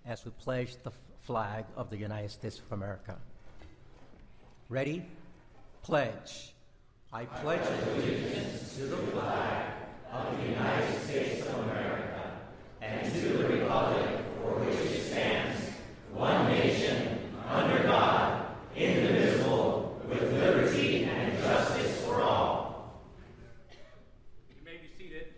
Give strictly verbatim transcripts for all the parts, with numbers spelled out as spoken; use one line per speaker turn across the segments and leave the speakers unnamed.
as we pledge the flag of the United States of America. Ready? Pledge. I pledge allegiance to the flag of the United States of America and to the republic for which it stands, one nation, under God, indivisible, with liberty and justice for all.
You may be seated.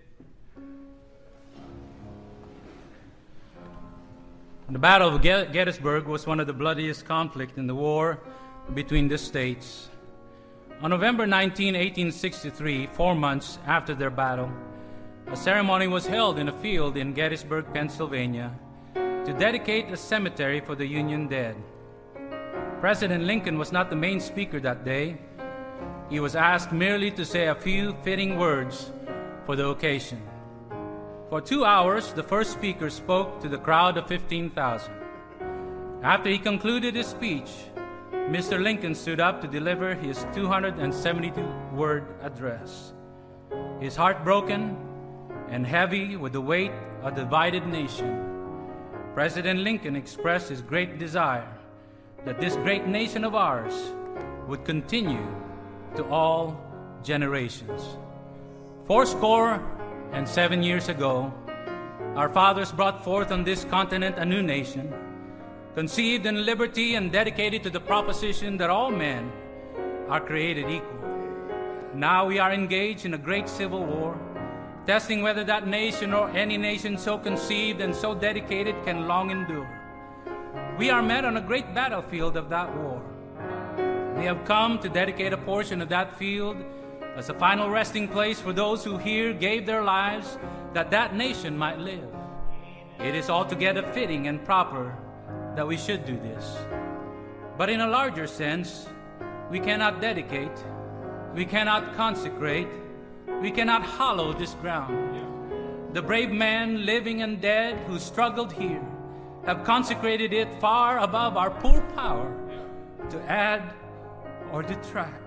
The Battle of Gettysburg was one of the bloodiest conflicts in the war between the states. On November nineteenth, eighteen sixty-three, four months after their battle, a ceremony was held in a field in Gettysburg, Pennsylvania, to dedicate a cemetery for the Union dead. President Lincoln was not the main speaker that day. He was asked merely to say a few fitting words for the occasion. For two hours, the first speaker spoke to the crowd of fifteen thousand. After he concluded his speech, Mister Lincoln stood up to deliver his two hundred seventy-two word address. His heart broken and heavy with the weight of the divided nation, President Lincoln expressed his great desire that this great nation of ours would continue to all generations. Fourscore and seven years ago, our fathers brought forth on this continent a new nation, conceived in liberty and dedicated to the proposition that all men are created equal. Now we are engaged in a great civil war, testing whether that nation or any nation so conceived and so dedicated can long endure. We are met on a great battlefield of that war. We have come to dedicate a portion of that field as a final resting place for those who here gave their lives that that nation might live. It is altogether fitting and proper that we should do this. But in a larger sense, we cannot dedicate, we cannot consecrate, we cannot hallow this ground. The brave men, living and dead, who struggled here, have consecrated it far above our poor power to add or detract.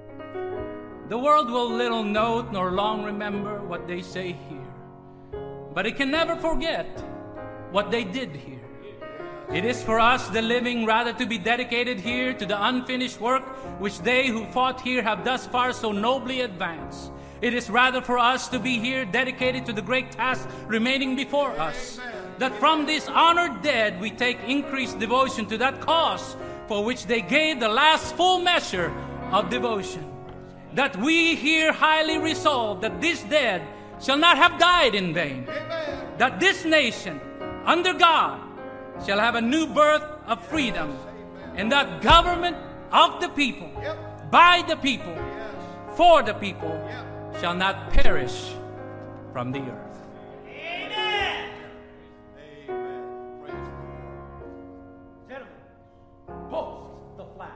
The world will little note nor long remember what they say here, but it can never forget what they did here. It is for us, the living, rather to be dedicated here to the unfinished work which they who fought here have thus far so nobly advanced. It is rather for us to be here dedicated to the great task remaining before us, that from this honored dead we take increased devotion to that cause for which they gave the last full measure of devotion. That we here highly resolve that this dead shall not have died in vain. Amen. That this nation, under God, shall have a new birth of freedom. Amen. And that government of the people, yep. by the people, yes. for the people, yep. shall not perish from the earth. Amen.
Amen. Praise the Lord. Gentlemen, post the flag.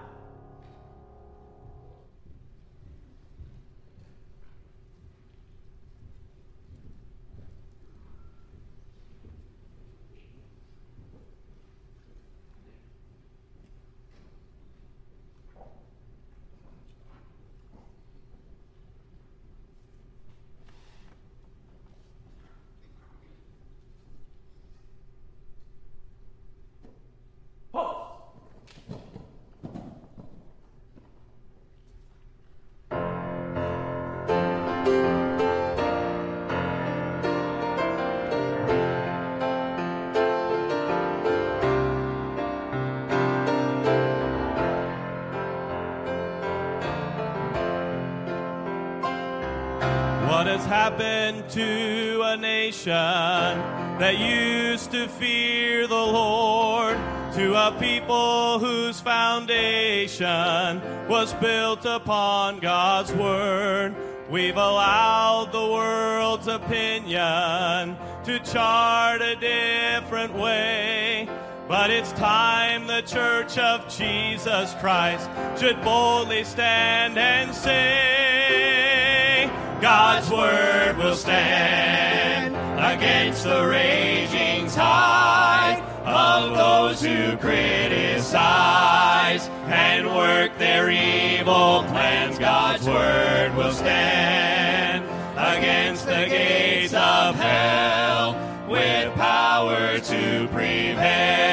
What has happened to a nation that used to fear the Lord, to a people whose foundation was built upon God's word? We've allowed the world's opinion to chart a different way, but it's time the Church of Jesus Christ should boldly stand and say, God's word will stand against the raging tide of those who criticize and work their evil plans. God's word will stand against the gates of hell with power to prevail.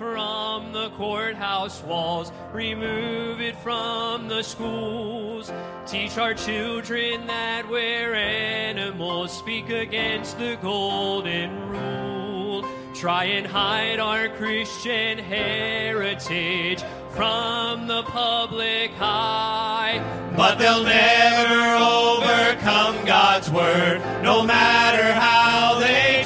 from the courthouse walls, remove it from the schools. Teach our children that we're animals, speak against the golden rule. Try and hide our Christian heritage from the public eye,
but they'll never overcome God's word, no matter how they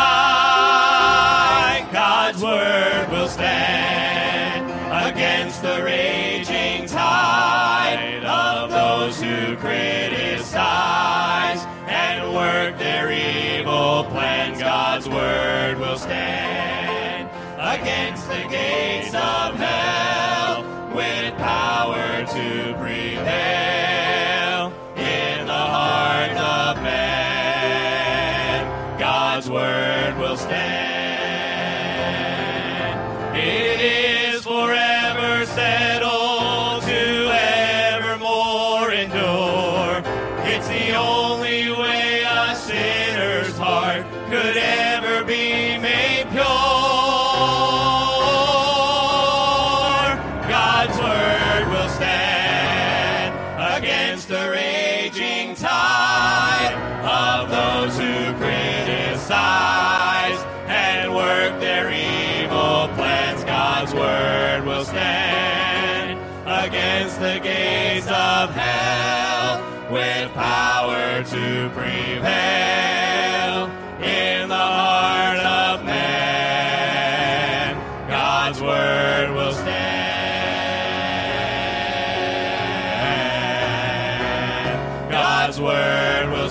try. God's word will stand against the raging tide of those who criticize and work their evil plans. God's word will stand against the gates of hell with power to prevail in the hearts of men. God's word will stand. It is forever settled to evermore endure. It's the only way a sinner's heart could ever be made pure. God's word will stand against the raging tide of those who criticize and work their evil plans. God's word will stand against the gates of hell with power to prevail in the heart of man. God's word will stand. God's word will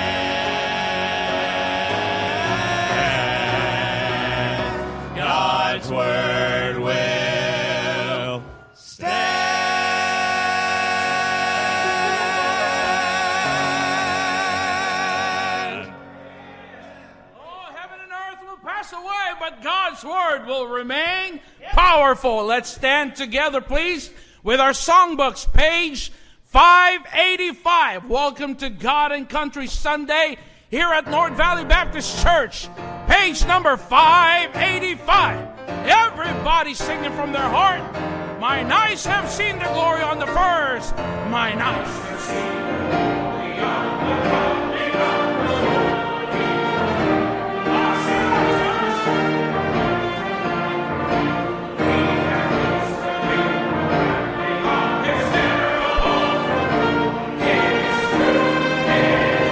stand. God's word will stand.
Oh, heaven and earth will pass away, but God's word will remain powerful. Let's stand together, please, with our songbooks, page five eighty-five. Welcome to God and Country Sunday here at North Valley Baptist Church. Page number five eighty-five. Everybody singing from their heart. Mine eyes have seen the glory on the firs. Mine eyes have seen the glory on the coming of the Lord. Oh, sing it, church. He that looks to me on his terrible fruit, his fruit is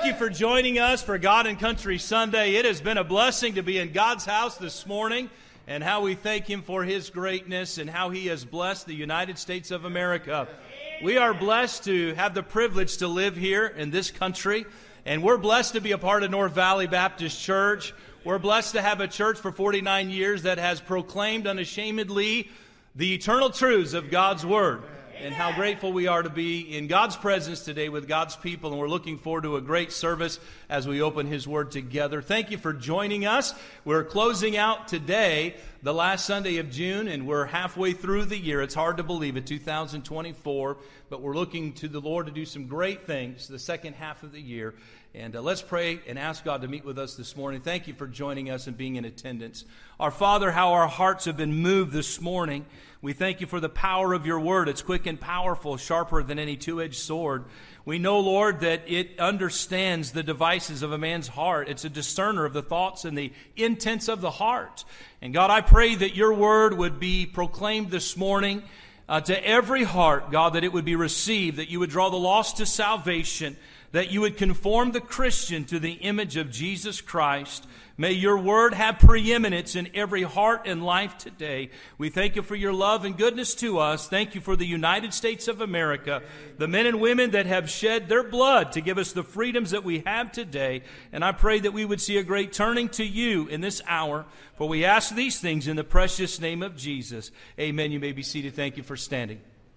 thank you for joining us for God and Country Sunday. It has been a blessing to be in God's house this morning, and how we thank Him for His greatness and how He has blessed the United States of America. We are blessed to have the privilege to live here in this country, and we're blessed to be a part of North Valley Baptist Church. We're blessed to have a church for forty-nine years that has proclaimed unashamedly the eternal truths of God's Word. And how grateful we are to be in God's presence today with God's people. And we're looking forward to a great service as we open His Word together. Thank you for joining us. We're closing out today, the last Sunday of June, and we're halfway through the year. It's hard to believe it, two thousand twenty-four. But we're looking to the Lord to do some great things the second half of the year. And uh, let's pray and ask God to meet with us this morning. Thank you for joining us and being in attendance. Our Father, how our hearts have been moved this morning. We thank you for the power of your word. It's quick and powerful, sharper than any two-edged sword. We know, Lord, that it understands the devices of a man's heart. It's a discerner of the thoughts and the intents of the heart. And God, I pray that your word would be proclaimed this morning uh, to every heart, God, that it would be received, that you would draw the lost to salvation, that you would conform the Christian to the image of Jesus Christ. May your word have preeminence in every heart and life today. We thank you for your love and goodness to us. Thank you for the United States of America, the men and women that have shed their blood to give us the freedoms that we have today. And I pray that we would see a great turning to you in this hour. For we ask these things in the precious name of Jesus. Amen. You may be seated. Thank you for standing.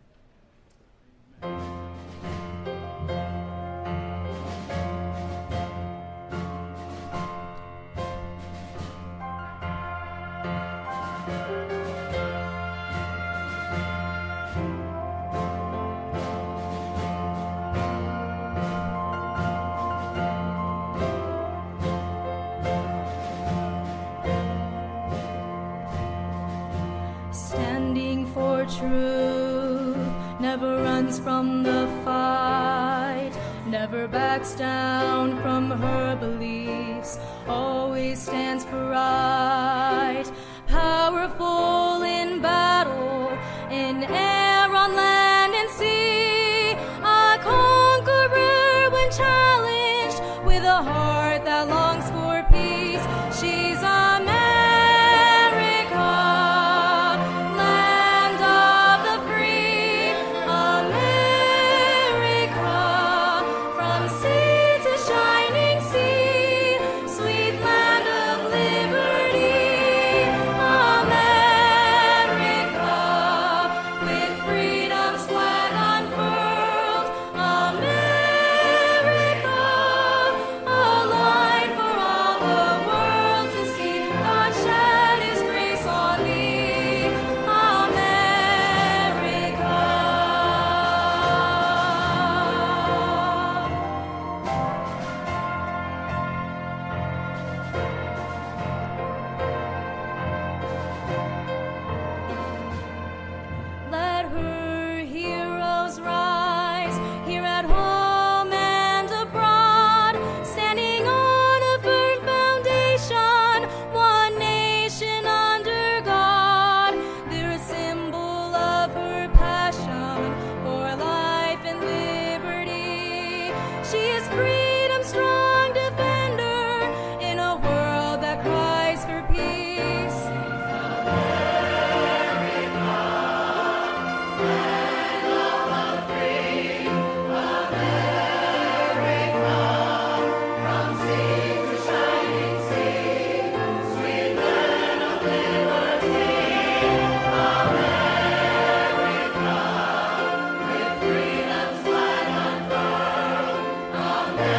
Truth never runs from the fight, never backs down from her beliefs, always stands for right, powerful in battle, in air, on land and sea, a conqueror when challenged, with a heart that longs for peace. She's America.
Amen.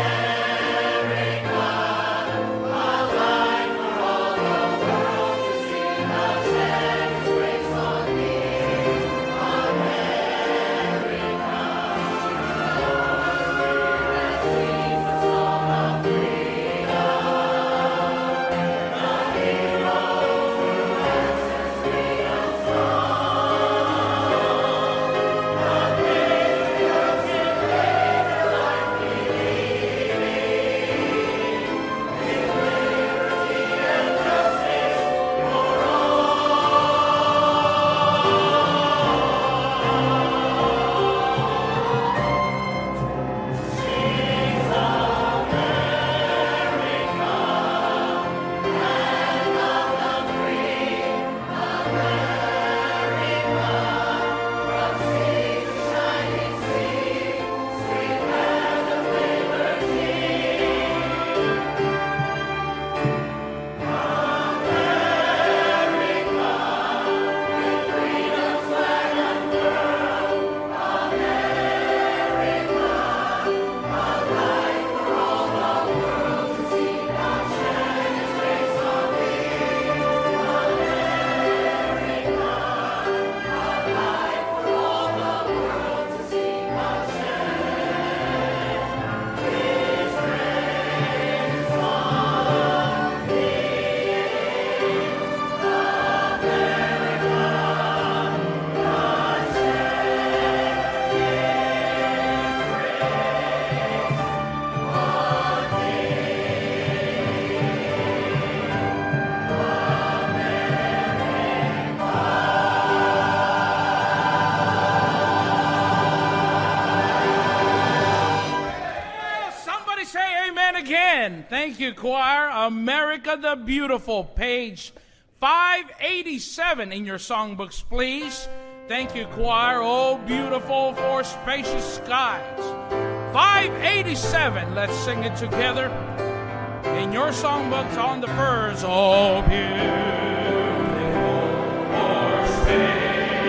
again. Thank you, choir. America the Beautiful, page five eighty-seven in your songbooks, please. Thank you, choir. Oh, beautiful for spacious skies. five eighty-seven. Let's sing it together. In your songbooks on the firs. Oh, beautiful for spacious.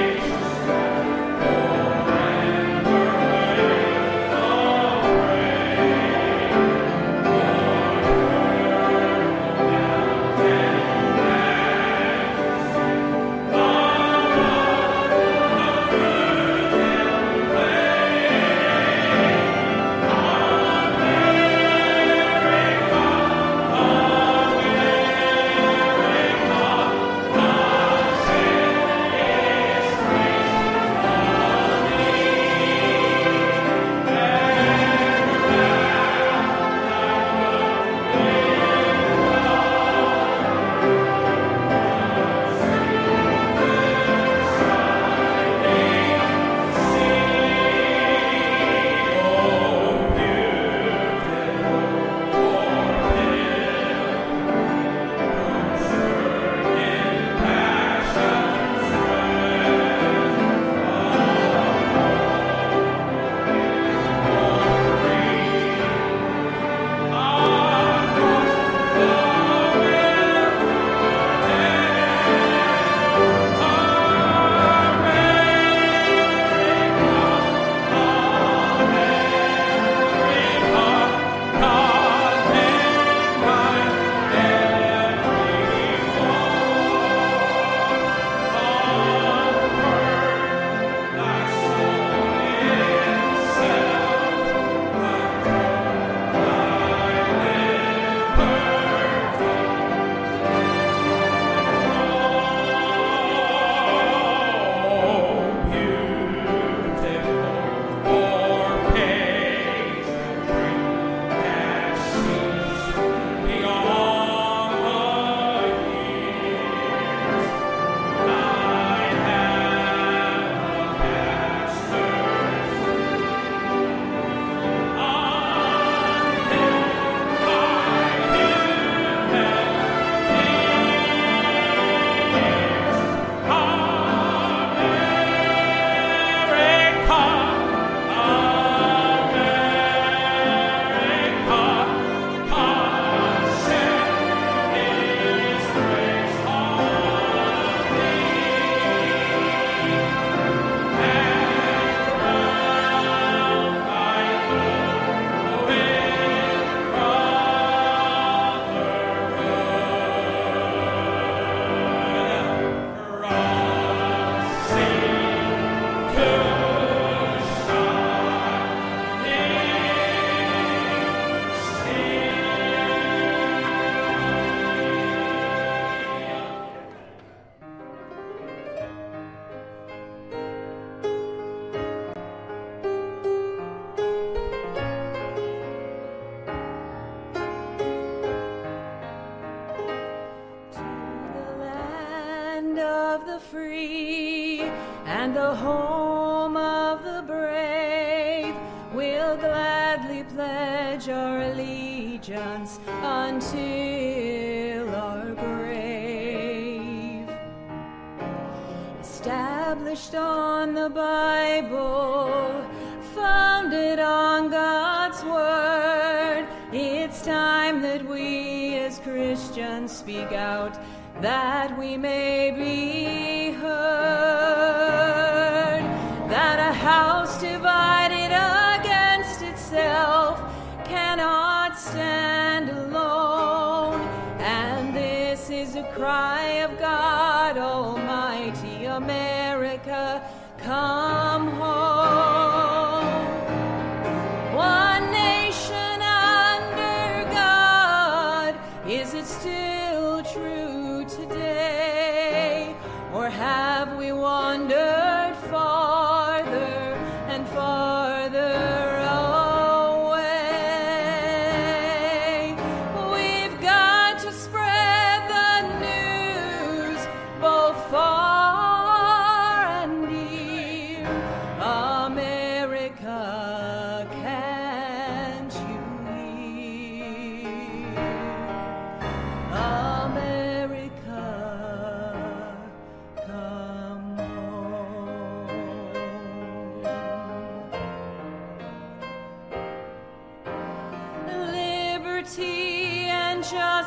Free and the home of the brave, we'll gladly pledge our allegiance until our grave. Established on the Bible, founded on God's word, it's time that we as Christians speak out, that we may be heard, that a house divided against itself cannot stand alone, and this is a cry of God Almighty, America, come home. One nation under God, is it still true today, or have we wandered farther and farther away? We've got to spread the news both far and near,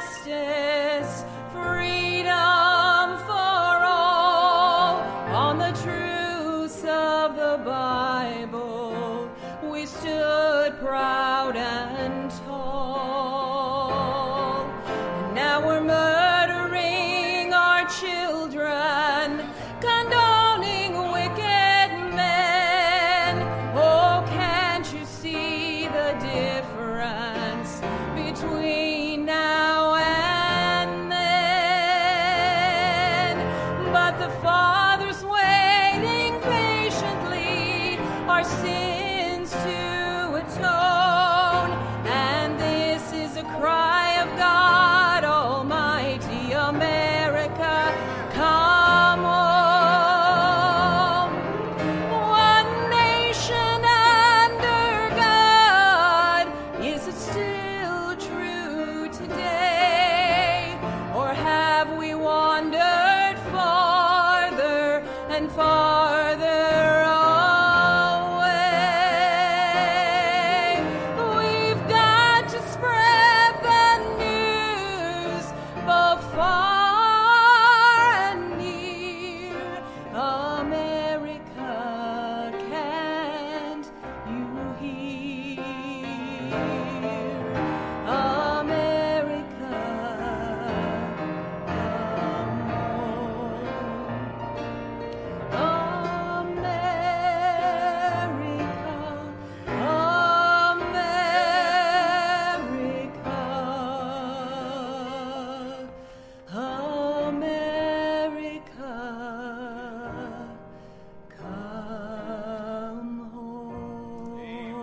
justice, freedom for all. On the truths of the Bible, we stood proud and tall. And now we're murdering our children, condoning wicked men. Oh, can't you see the difference between now and then? But the Father's waiting patiently our sins to atone, and this is a cry of God Almighty, America, come home. One nation under God, is it still true today? Or have we wandered farther and farther away? We've got to spread the news both far and near. America, can't you hear? America, come home. America, America, come home.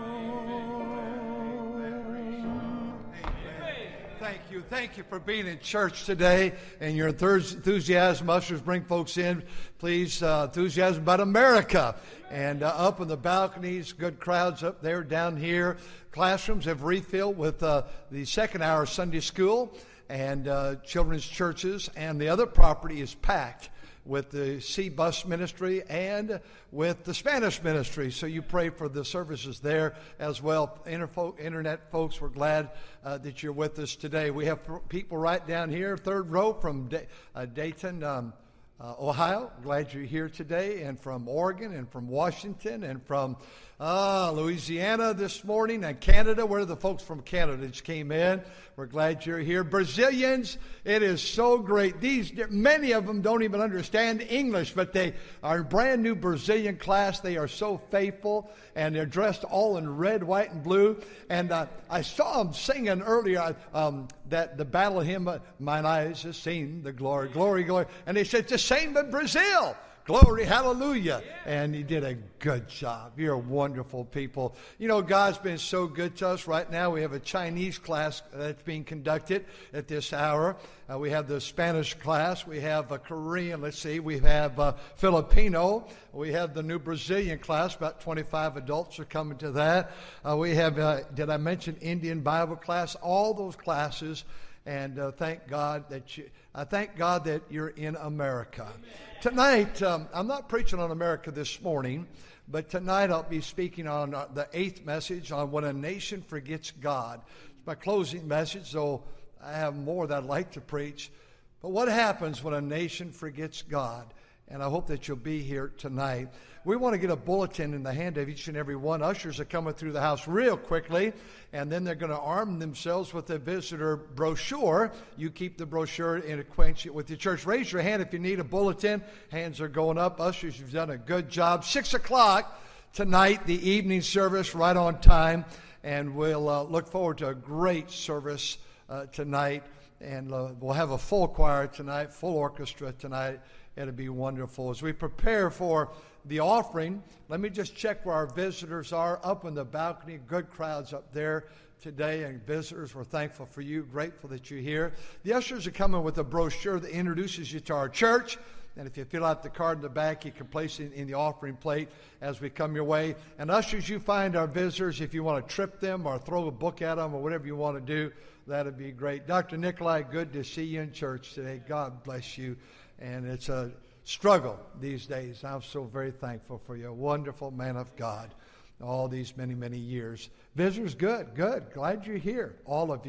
Thank you. Thank you for being in church today and your enthus- enthusiasm. Ushers, bring folks in. Please, uh, enthusiasm about America. And uh, up in the balconies, good crowds up there, down here. Classrooms have refilled with uh, the second hour Sunday school and uh, children's churches. And the other property is packed with the Sea Bus Ministry and with the Spanish Ministry. So you pray for the services there as well. Interfo- Internet folks, we're glad uh, that you're with us today. We have people right down here, third row from da- uh, Dayton, um, uh, Ohio. Glad you're here today. And from Oregon and from Washington and from uh, Louisiana this morning and Canada. Where are the folks from Canada that just came in? We're glad you're here. Brazilians, it is so great. These many of them don't even understand English, but they are a brand new Brazilian class. They are so faithful, and they're dressed all in red, white, and blue. And uh, I saw them singing earlier um, that the battle hymn, uh, "Mine eyes have seen the glory, glory, glory," and they said, "The same in Brazil." Glory, hallelujah. And you did a good job. You're wonderful people. You know, God's been so good to us. Right now we have a Chinese class that's being conducted at this hour. Uh, we have the Spanish class. We have a Korean, let's see. We have uh, Filipino. We have the new Brazilian class. About twenty-five adults are coming to that. Uh, we have, uh, did I mention Indian Bible class? All those classes. And uh, thank God that you, I thank God that you're in America. Amen. Tonight, um, I'm not preaching on America this morning, but tonight I'll be speaking on uh, the eighth message on when a nation forgets God. It's my closing message, though I have more that I'd like to preach. But what happens when a nation forgets God? And I hope that you'll be here tonight. We want to get a bulletin in the hand of each and every one. Ushers are coming through the house real quickly, and then they're going to arm themselves with a visitor brochure. You keep the brochure and acquaint it with your church. Raise your hand if you need a bulletin. Hands are going up. Ushers, you've done a good job. Six o'clock tonight, the evening service, right on time, and we'll uh, look forward to a great service uh, tonight. And uh, we'll have a full choir tonight, full orchestra tonight. It'll be wonderful. As we prepare for the offering, let me just check where our visitors are. Up on the balcony, good crowds up there today, and visitors, we're thankful for you, grateful that you're here. The ushers are coming with a brochure that introduces you to our church. And if you fill out the card in the back, you can place it in the offering plate as we come your way. And ushers, you find our visitors. If you want to trip them or throw a book at them or whatever you want to do, that'd be great. Doctor Nikolai, good to see you in church today. God bless you. And it's a struggle these days. I'm so very thankful for you. A wonderful man of God all these many, many years. Visitors, good, good. Glad you're here, all of you.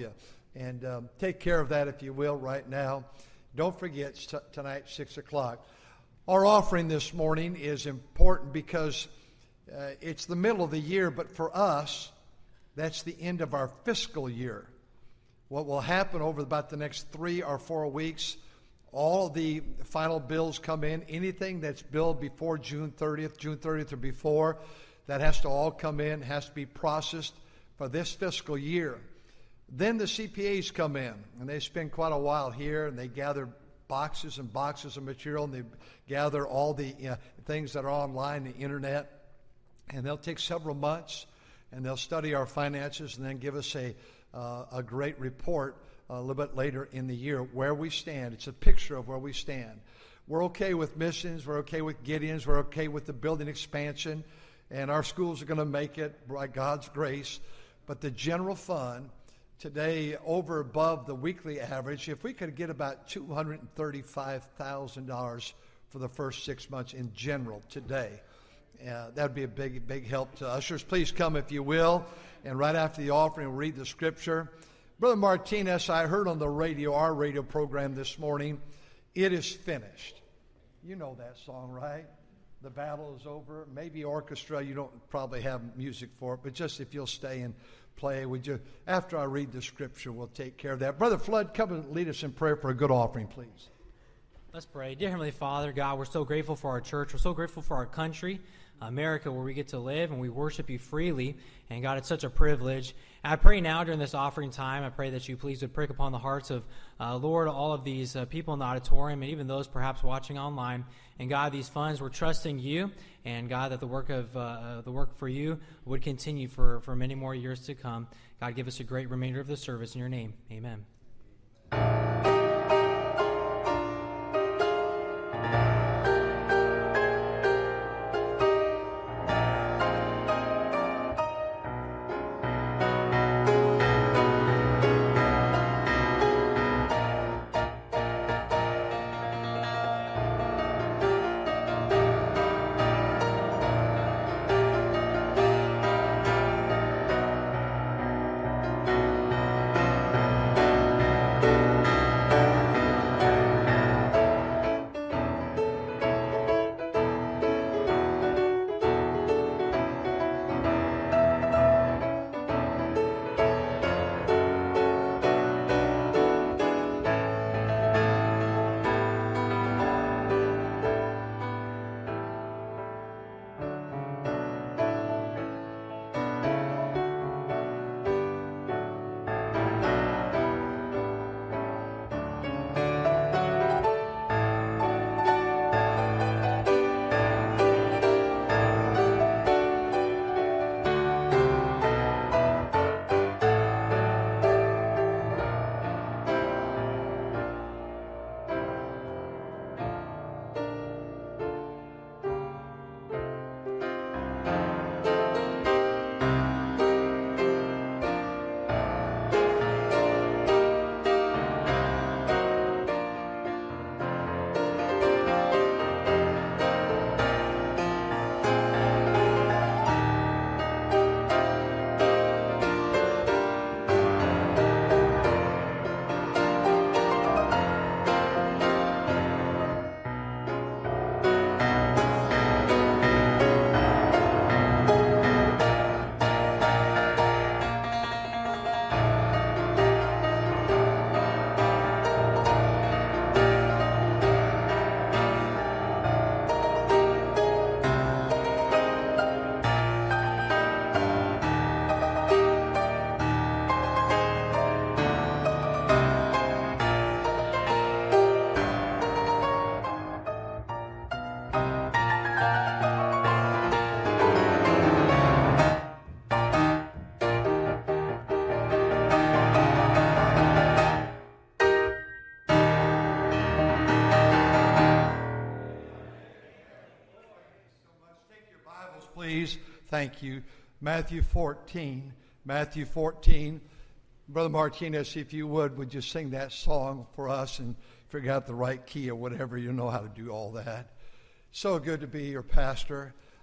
And um, take care of that, if you will, right now. Don't forget, t- tonight, six o'clock. Our offering this morning is important because uh, it's the middle of the year, but for us, that's the end of our fiscal year. What will happen over about the next three or four weeks, all the final bills come in. Anything that's billed before June thirtieth, June thirtieth or before, that has to all come in, has to be processed for this fiscal year. Then the C P As come in, and they spend quite a while here, and they gather boxes and boxes of material, and they gather all the uh, things that are online, the internet, and they'll take several months, and they'll study our finances and then give us a, uh, a great report a little bit later in the year where we stand. It's a picture of where we stand. We're okay with missions. We're okay with Gideons. We're okay with the building expansion, and our schools are going to make it by God's grace. But the general fund, today, over above the weekly average, if we could get about two hundred thirty-five thousand dollars for the first six months in general today, uh, that would be a big, big help to ushers. Please come if you will. And right after the offering, we'll read the scripture. Brother Martinez, I heard on the radio, our radio program this morning, "It is finished." You know that song, right? The battle is over. Maybe orchestra, you don't probably have music for it, but just if you'll stay and play, would you? After I read the scripture, we'll take care of that. Brother Flood, come and lead us in prayer for a good offering, please.
Let's pray. Dear Heavenly Father, God, we're so grateful for our church. We're so grateful for our country, America, where we get to live and we worship you freely. And God, it's such a privilege. And I pray now during this offering time, I pray that you please would prick upon the hearts of, uh, Lord, all of these uh, people in the auditorium and even those perhaps watching online. And God, these funds, we're trusting you. And God, that the work of uh, the work for you would continue for, for many more years to come. God, give us a great remainder of the service in your name. Amen.
Please, thank you. Matthew fourteen. Matthew fourteen. Brother Martinez, if you would, would you sing that song for us and figure out the right key or whatever? You know how to do all that. So good to be your pastor.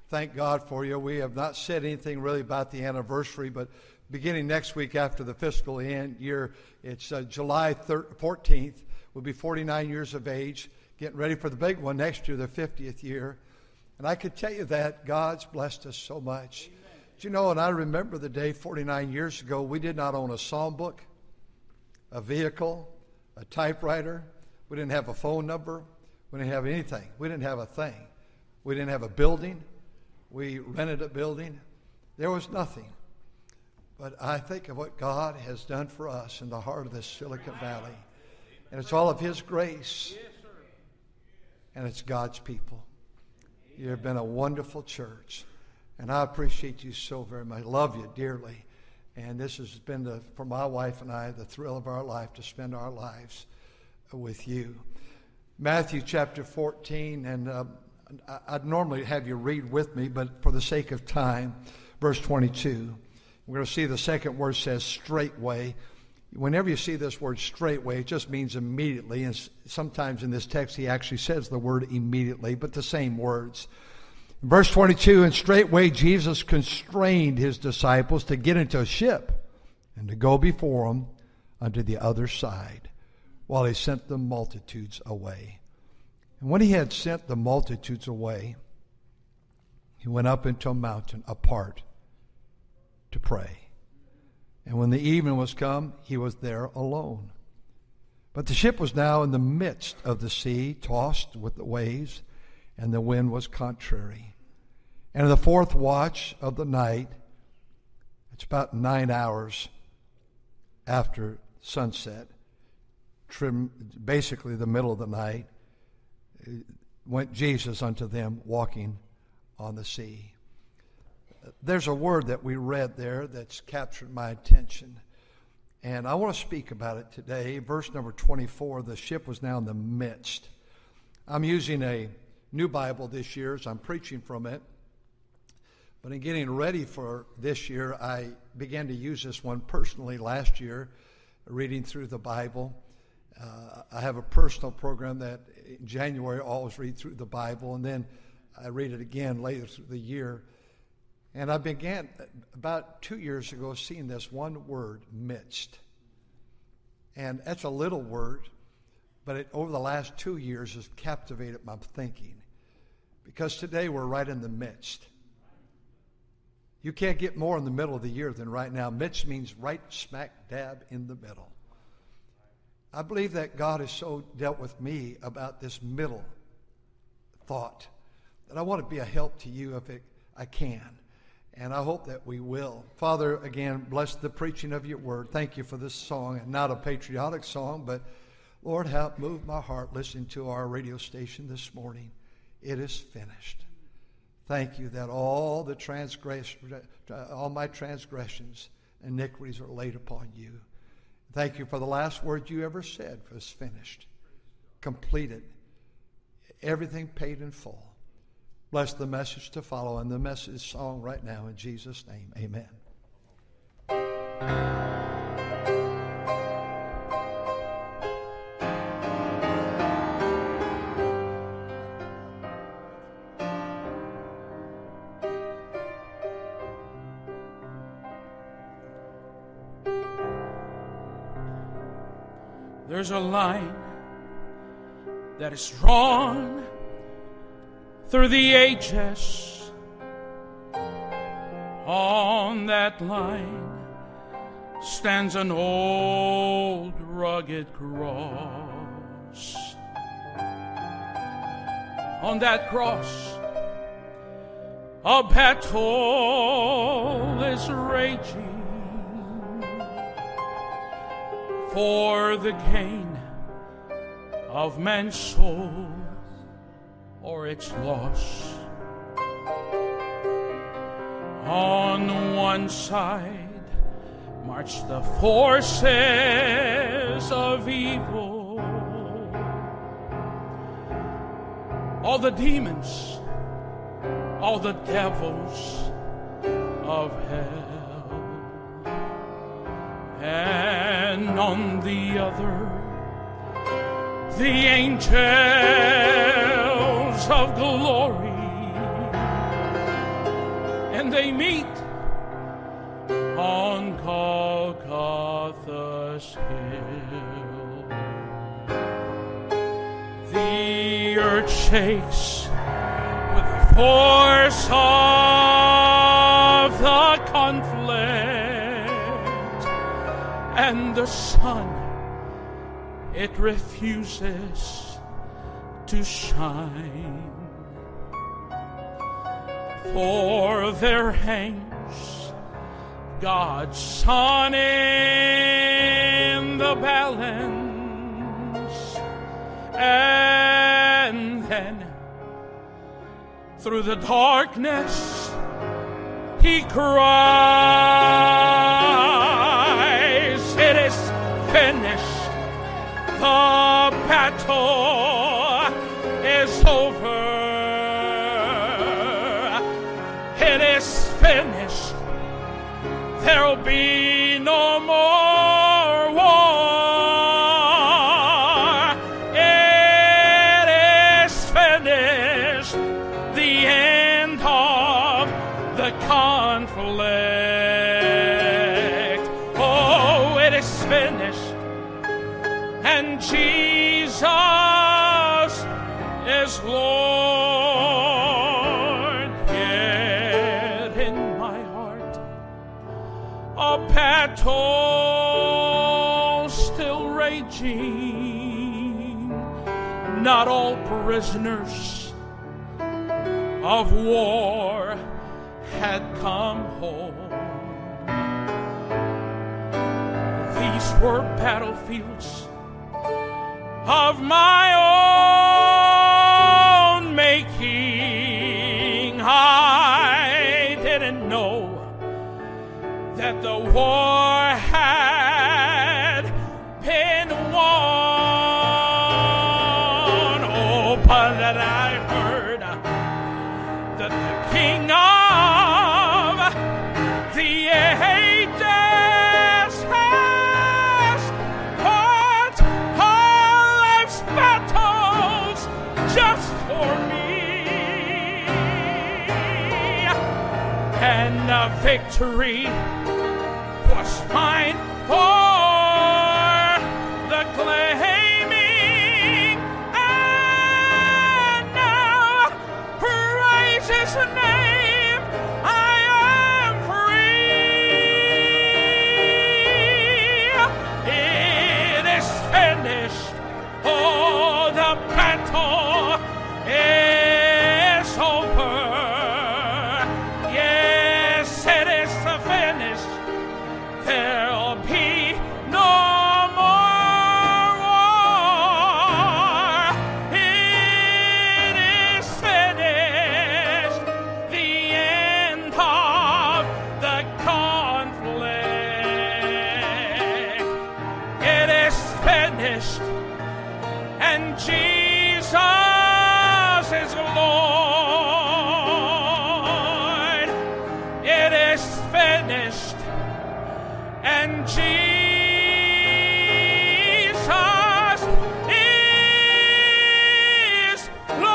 thank God for you. We have not said anything really about the anniversary, but beginning next week after the fiscal end year, it's uh, July fourteenth. We'll be forty-nine years of age, getting ready for the big one next year, the fiftieth year. And I could tell you that God's blessed us so much. Do you know, and I remember the day forty-nine years ago, we did not own a psalm book, a vehicle, a typewriter. We didn't have a phone number. We didn't have anything. We didn't have a thing. We didn't have a building. We rented a building. There was nothing. But I think of what God has done for us in the heart of this Silicon Valley. And it's all of His grace. And it's God's people. You have been a wonderful church. And I appreciate you so very much. I love you dearly. And this has been, the, for my wife and I, the thrill of our life to spend our lives with you. Matthew chapter fourteen, and uh, I'd normally have you read with me, but for the sake of time, verse twenty-two. We're going to see the second word says straightway. Whenever you see this word straightway, it just means immediately. And sometimes in this text, he actually says the word immediately, but the same words. Verse twenty-two, and straightway Jesus constrained his disciples to get into a ship and to go before him unto the other side, while he sent the multitudes away. And when he had sent the multitudes away, he went up into a mountain apart to pray. And when the evening was come, he was there alone. But the ship was now in the midst of the sea, tossed with the waves, and the wind was contrary. And in the fourth watch of the night, it's about nine hours after sunset, trim, basically the middle of the night, went Jesus unto them walking on the sea. There's a word that we read there that's captured my attention, and I want to speak about it today. Verse number twenty-four, the ship was now in the midst. I'm using a new Bible this year as I'm preaching from it, but in getting ready for this year, I began to use this one personally last year, reading through the Bible. Uh, I have a personal program that in January I always read through the Bible, and then I read it again later through the year. And I began about two years ago seeing this one word, midst. And that's a little word, but it, over the last two years has captivated my thinking. Because today we're right in the midst. You can't get more in the middle of the year than right now. Midst means right smack dab in the middle. I believe that God has so dealt with me about this middle thought that I want to be a help to you if it, I can. And I hope that we will. Father, again, bless the preaching of your word. Thank you for this song, and not a patriotic song, but Lord, help move my heart listening to our radio station this morning. It is finished. Thank you that all the transgress, all my transgressions, iniquities are laid upon you. Thank you for the last word you ever said was finished, completed, everything paid in full. Bless the message to follow and the message song right now in Jesus' name. Amen.
There's a line that is drawn through the ages. On that line stands an old rugged cross. On that cross, a battle is raging for the gain of man's soul or its loss. On one side march the forces of evil, all the demons, all the devils of hell, and on the other the angels of glory, meet on Golgotha's hill. The earth shakes with the force of the conflict, and the sun, it refuses to shine. For there hangs God's Son in the balance, and then through the darkness he cries, it is finished. The battle is over. It is finished. There'll be no more war. It is finished. The end of the conflict. Oh, it is finished. And Jesus is Lord. Yet in my heart a battle still raging. Not all prisoners of war had come home. These were battlefields of my own making. I didn't know that the war had been won. Oh, but that I heard that the King of the ages has fought all life's battles just for me, and the victory was mine for the claiming, and now praise His name. I am free. It is finished. Oh, the battle is over. Yes, it is finished. There'll be no more war. It is finished. The end of the conflict. It is finished. And Jesus is Lord. It is finished. And Jesus is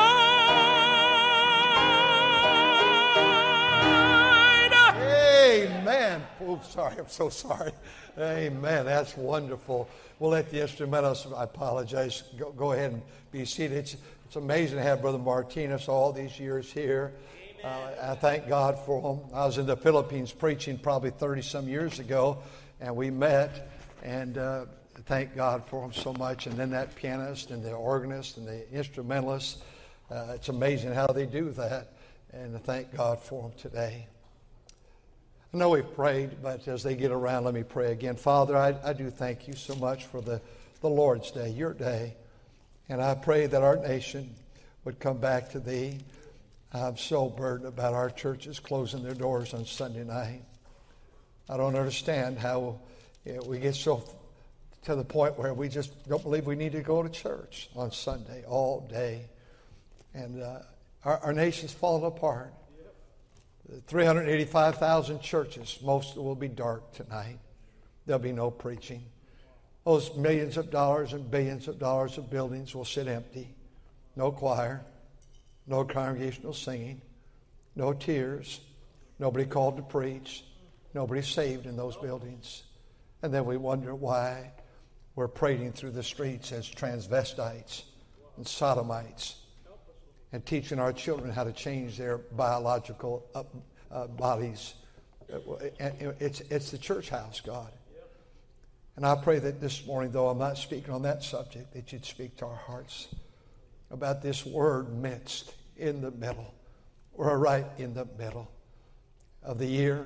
Lord.
Amen. Oh, sorry. I'm so sorry. Amen. That's wonderful. We'll let the instrumentalists, I apologize, go, go ahead and be seated. It's, it's amazing to have Brother Martinez all these years here. Uh, I thank God for him. I was in the Philippines preaching probably thirty-some years ago, and we met, and uh, thank God for him so much. And then that pianist and the organist and the instrumentalist, uh, it's amazing how they do that, and I thank God for them today. I know we've prayed, but as they get around, let me pray again. Father, I, I do thank you so much for the, the Lord's Day, your day, and I pray that our nation would come back to thee. I'm so burdened about our churches closing their doors on Sunday night. I don't understand how you know, we get so to the point where we just don't believe we need to go to church on Sunday all day. And uh, our, our nation's falling apart. three hundred eighty-five thousand churches, most will be dark tonight. There'll be no preaching. Those millions of dollars and billions of dollars of buildings will sit empty. No choir, no congregational singing, no tears, Nobody called to preach. Nobody saved in those buildings. And then we wonder why we're parading through the streets as transvestites and sodomites and teaching our children how to change their biological uh, uh, bodies. It's, it's the church house, God. And I pray that this morning, though I'm not speaking on that subject, that you'd speak to our hearts about this word midst, in the middle. We're right in the middle of the year.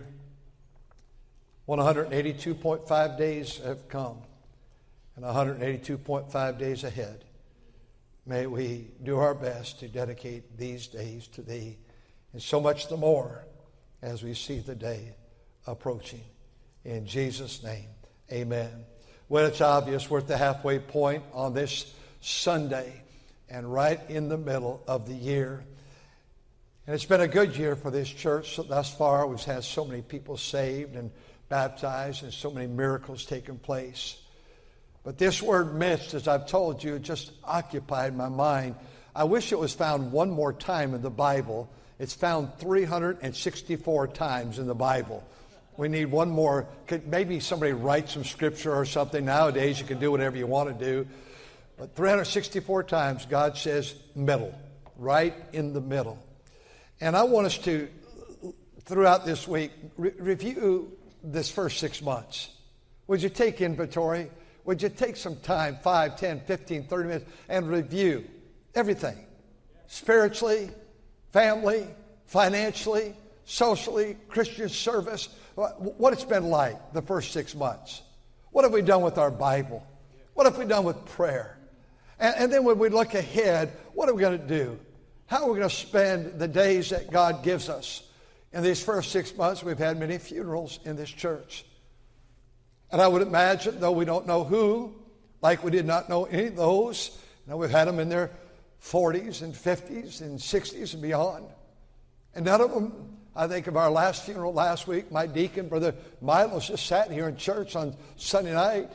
one hundred eighty-two point five days have come, and one hundred eighty-two point five days ahead. May we do our best to dedicate these days to Thee, and so much the more as we see the day approaching. In Jesus' name, amen. Well, it's obvious we're at the halfway point on this Sunday, and right in the middle of the year. And it's been a good year for this church thus far. We've had so many people saved and baptized and so many miracles taking place. But this word midst, as I've told you, just occupied my mind. I wish it was found one more time in the Bible. It's found three hundred sixty-four times in the Bible. We need one more. Could maybe somebody write some scripture or something. Nowadays you can do whatever you want to do. But three hundred sixty-four times God says middle, right in the middle. And I want us to, throughout this week, re- review this first six months. Would you take inventory? Would you take some time, five, ten, fifteen, thirty minutes, and review everything? Spiritually, family, financially, socially, Christian service, what it's been like the first six months. What have we done with our Bible? What have we done with prayer? And, and then when we look ahead, what are we going to do? How are we going to spend the days that God gives us? In these first six months, we've had many funerals in this church. And I would imagine, though we don't know who, like we did not know any of those, now we've had them in their forties and fifties and sixties and beyond. And none of them, I think of our last funeral last week, my deacon, Brother Milos, just sat here in church on Sunday night,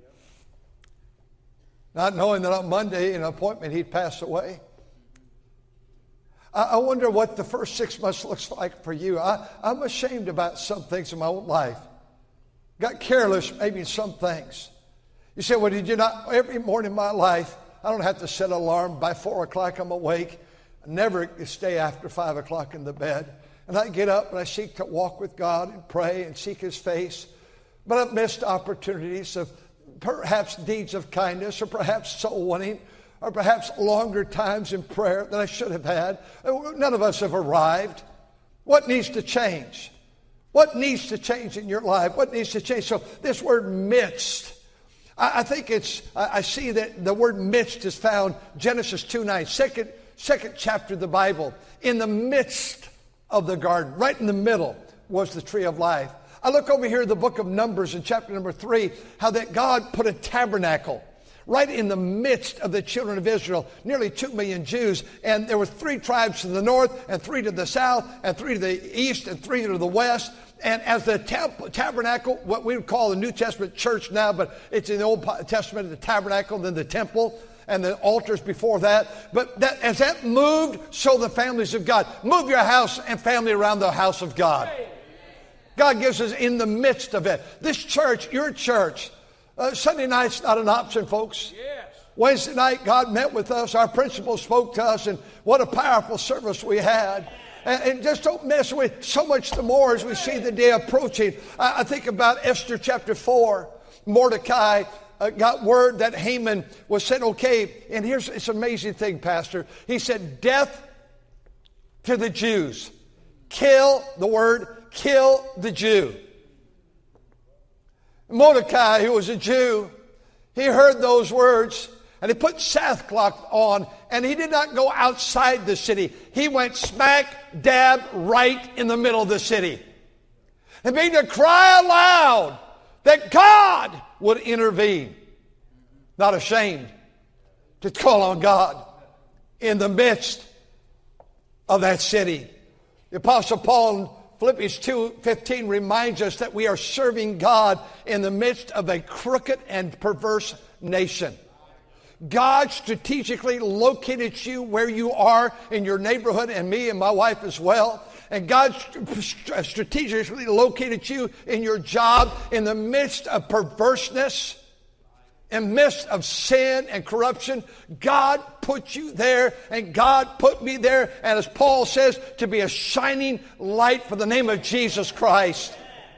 not knowing that on Monday, in an appointment, he'd pass away. I wonder what the first six months looks like for you. I, I'm ashamed about some things in my own life. Got careless maybe in some things. You say, well, did you not? Every morning in my life, I don't have to set an alarm. By four o'clock, I'm awake. I never stay after five o'clock in the bed. And I get up and I seek to walk with God and pray and seek His face. But I've missed opportunities of perhaps deeds of kindness or perhaps soul winning, or perhaps longer times in prayer than I should have had. None of us have arrived. What needs to change? What needs to change in your life? What needs to change? So this word midst, I, I think it's, I, I see that the word midst is found Genesis two nine, second, second chapter of the Bible. In the midst of the garden, right in the middle, was the tree of life. I look over here in the book of Numbers in chapter number three, how that God put a tabernacle right in the midst of the children of Israel, nearly two million Jews. And there were three tribes to the north, and three to the south, and three to the east, and three to the west. And as the tab- tabernacle, what we would call the New Testament church now, but it's in the Old Testament, the tabernacle, then the temple, and the altars before that. But that, as that moved, so the families of God. Move your house and family around the house of God. God gives us in the midst of it. This church, your church, Uh, Sunday night's not an option, folks. Yes. Wednesday night, God met with us. Our principal spoke to us, and what a powerful service we had. And, and just don't miss with so much the more as we see the day approaching. I, I think about Esther chapter four. Mordecai uh, got word that Haman was said, okay, and here's it's an amazing thing, Pastor. He said, death to the Jews. Kill, the word, kill the Jew. Mordecai, who was a Jew, he heard those words, and he put sackcloth on, and he did not go outside the city. He went smack dab right in the middle of the city. And began to cry aloud that God would intervene. Not ashamed to call on God in the midst of that city. The Apostle Paul, Philippians two fifteen, reminds us that we are serving God in the midst of a crooked and perverse nation. God strategically located you where you are in your neighborhood, and me and my wife as well. And God strategically located you in your job in the midst of perverseness, in the midst of sin and corruption. God put you there, and God put me there, and as Paul says, to be a shining light for the name of Jesus Christ.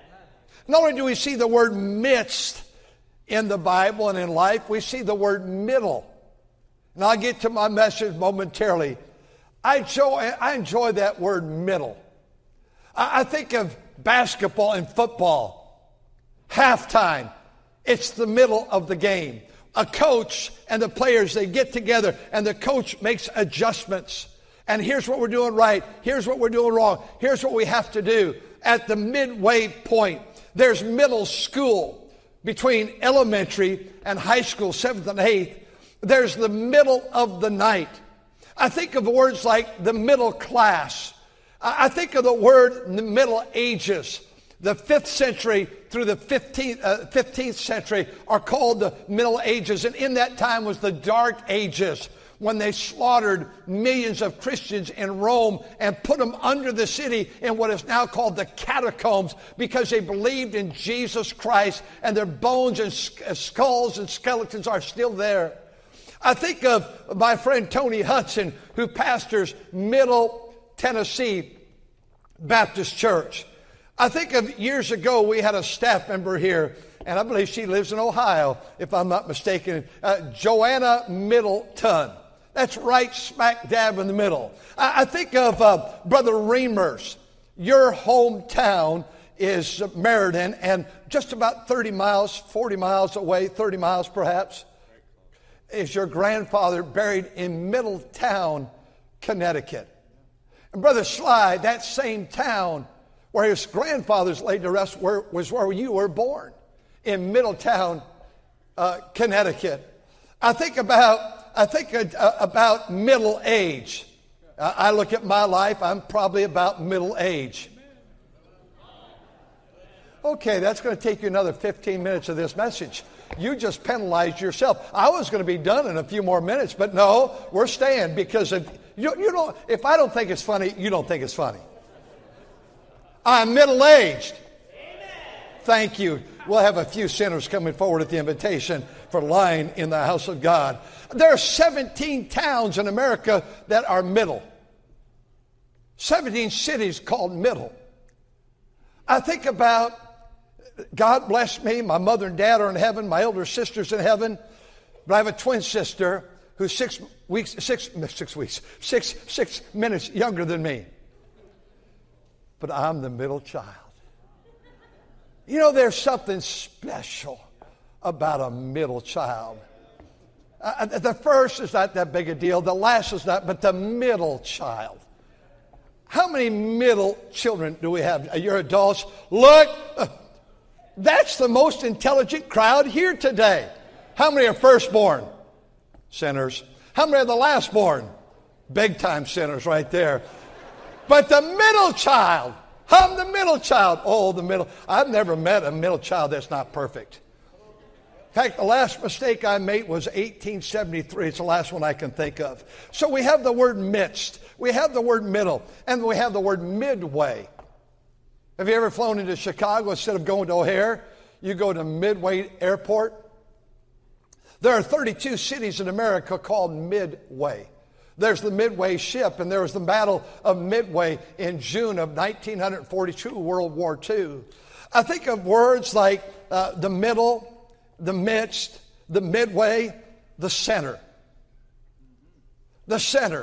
Not only do we see the word midst in the Bible and in life, we see the word middle. And I'll get to my message momentarily. I enjoy, I enjoy that word middle. I, I think of basketball and football. Halftime, it's the middle of the game. A coach and the players, they get together and the coach makes adjustments. And here's what we're doing right. Here's what we're doing wrong. Here's what we have to do. At the midway point, there's middle school between elementary and high school, seventh and eighth. There's the middle of the night. I think of words like the middle class. I think of the word the Middle Ages. The fifth century through the fifteenth, uh, fifteenth century are called the Middle Ages. And in that time was the Dark Ages, when they slaughtered millions of Christians in Rome and put them under the city in what is now called the catacombs, because they believed in Jesus Christ, and their bones and skulls and skeletons are still there. I think of my friend Tony Hudson, who pastors Middle Tennessee Baptist Church. I think of years ago, we had a staff member here, and I believe she lives in Ohio, if I'm not mistaken, uh, Joanna Middleton. That's right smack dab in the middle. I, I think of uh, Brother Reimers. Your hometown is Meriden, and just about thirty miles, forty miles away, thirty miles perhaps, is your grandfather buried in Middletown, Connecticut. And Brother Sly, that same town where his grandfather's laid to rest where, was where you were born, in Middletown, uh, Connecticut. I think about I think uh, about middle age. Uh, I look at my life, I'm probably about middle age. Okay, that's going to take you another fifteen minutes of this message. You just penalized yourself. I was going to be done in a few more minutes, but no, we're staying, because if you, you don't, if I don't think it's funny, you don't think it's funny. I'm middle-aged. Thank you. We'll have a few sinners coming forward at the invitation for lying in the house of God. There are seventeen towns in America that are middle. seventeen cities called middle. I think about, God bless me, my mother and dad are in heaven, my elder sister's in heaven, but I have a twin sister who's six weeks, six, six weeks, six, six minutes younger than me. But I'm the middle child. You know, there's something special about a middle child. Uh, the first is not that big a deal. The last is not, but the middle child. How many middle children do we have? You're adults. Look, uh, that's the most intelligent crowd here today. How many are firstborn? Sinners. How many are the lastborn? Big time sinners right there. But the middle child, I'm the middle child. Oh, the middle. I've never met a middle child that's not perfect. In fact, the last mistake I made was eighteen seventy-three. It's the last one I can think of. So we have the word midst. We have the word middle. And we have the word midway. Have you ever flown into Chicago? Instead of going to O'Hare, you go to Midway Airport. There are thirty-two cities in America called Midway. There's the Midway ship, and there was the Battle of Midway in June of nineteen forty-two, World War Two. I think of words like uh, the middle, the midst, the midway, the center. The center.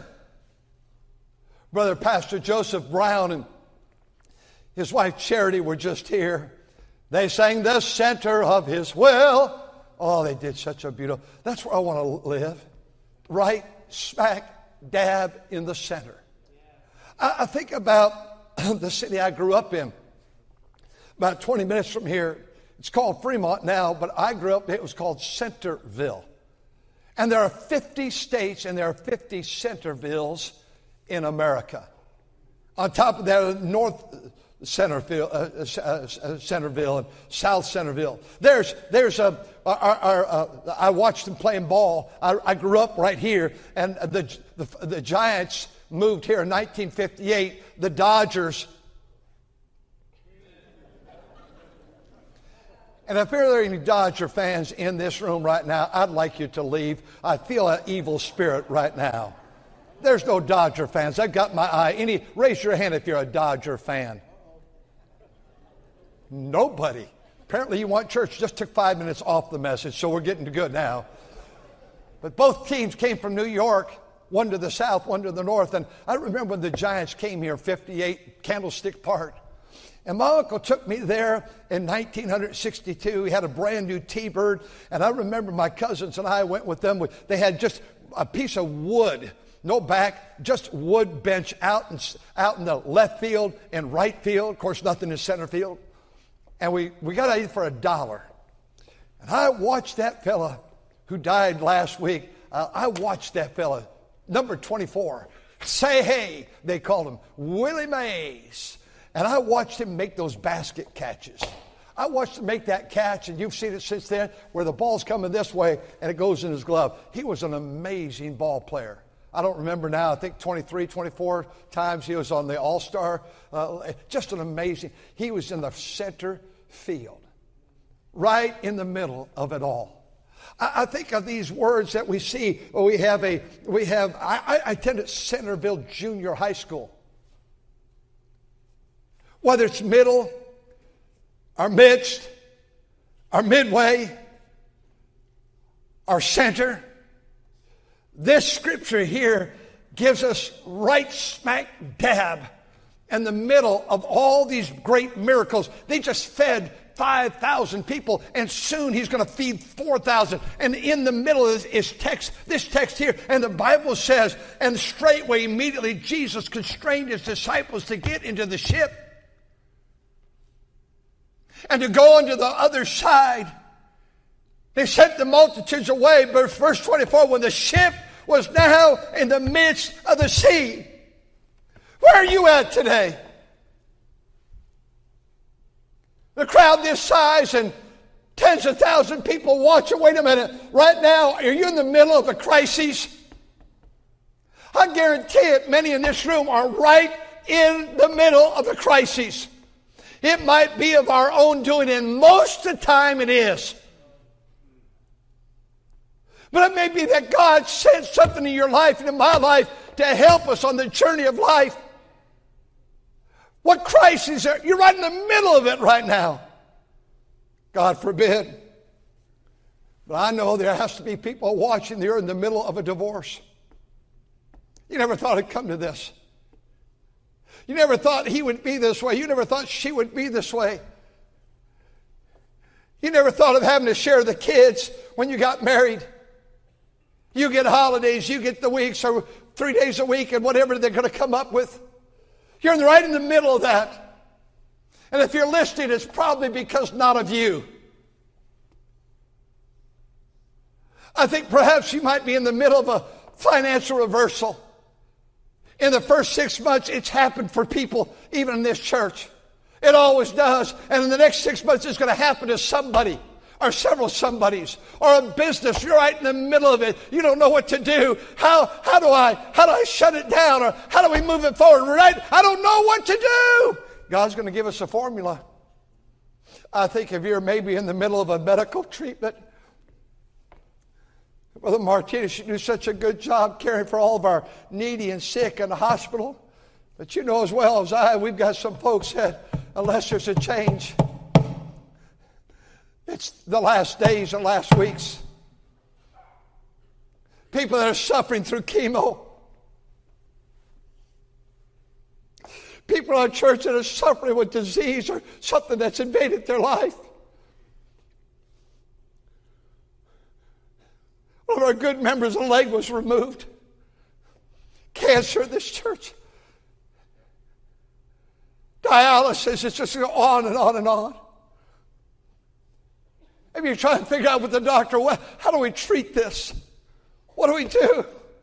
Brother Pastor Joseph Brown and his wife Charity were just here. They sang the center of his will. Oh, they did such a beautiful. That's where I want to live. Right smack dab in the center. I, I think about the city I grew up in. About twenty minutes from here. It's called Fremont now, but I grew up, it was called Centerville. And there are fifty states and there are fifty Centervilles in America. On top of that, North Centerville, uh, uh, Centerville and South Centerville. There's, there's a, our, our, uh, I watched them playing ball. I, I grew up right here, and the, the, the Giants moved here in nineteen fifty-eight. the Dodgers. And if there are any Dodger fans in this room right now, I'd like you to leave. I feel an evil spirit right now. There's no Dodger fans. I've got my eye. Any, raise your hand if you're a Dodger fan. Nobody. Apparently you want church. Just took five minutes off the message, so we're getting to good now. But both teams came from New York, one to the south, one to the north. And I remember when the Giants came here, fifty-eight, Candlestick Park. And my uncle took me there in nineteen sixty-two. He had a brand new T-Bird. And I remember my cousins and I went with them. They had just a piece of wood, no back, just wood bench out in, out in the left field and right field. Of course, nothing in center field. And we, we got to eat for a dollar. And I watched that fella who died last week. Uh, I watched that fella, number twenty-four. Say hey, they called him, Willie Mays. And I watched him make those basket catches. I watched him make that catch, and you've seen it since then, where the ball's coming this way, and it goes in his glove. He was an amazing ball player. I don't remember now. I think twenty-three, twenty-four times he was on the All-Star. Uh, just an amazing. He was in the center field, right in the middle of it all. I, I think of these words that we see. Well, we have a, we have, I, I attended Centerville Junior High School. Whether it's middle, our midst, our midway, our center, this scripture here gives us right smack dab in the middle of all these great miracles. They just fed five thousand people, and soon he's going to feed four thousand. And in the middle is, is text, this text here, and the Bible says, and straightway immediately Jesus constrained his disciples to get into the ship and to go onto the other side. They sent the multitudes away. But verse twenty-four, when the ship was now in the midst of the sea. Where are you at today? The crowd this size and tens of thousands of people watching. Wait a minute. Right now, are you in the middle of a crisis? I guarantee it, many in this room are right in the middle of a crisis. It might be of our own doing, and most of the time it is. But it may be that God sent something in your life and in my life to help us on the journey of life. What crisis are you're right in the middle of it right now? God forbid. But I know there has to be people watching. They're in the middle of a divorce. You never thought it'd come to this. You never thought he would be this way. You never thought she would be this way. You never thought of having to share the kids when you got married. You get holidays, you get the weeks, or three days a week, and whatever they're going to come up with. You're right in the middle of that. And if you're listening, it's probably because not of you. I think perhaps you might be in the middle of a financial reversal. In the first six months, it's happened for people, even in this church. It always does. And in the next six months, it's going to happen to somebody, or several somebodies, or a business. You're right in the middle of it. You don't know what to do. How, how do I, how do I shut it down? Or how do we move it forward? Right? I don't know what to do. God's going to give us a formula. I think if you're maybe in the middle of a medical treatment, Brother Martinez, you do such a good job caring for all of our needy and sick in the hospital. But you know as well as I, we've got some folks that, unless there's a change, it's the last days and last weeks. People that are suffering through chemo. People in our church that are suffering with disease or something that's invaded their life. One of our good members, a leg was removed. Cancer in this church. Dialysis, it's just going on and on and on. Maybe you're trying to figure out with the doctor, well, how do we treat this? What do we do?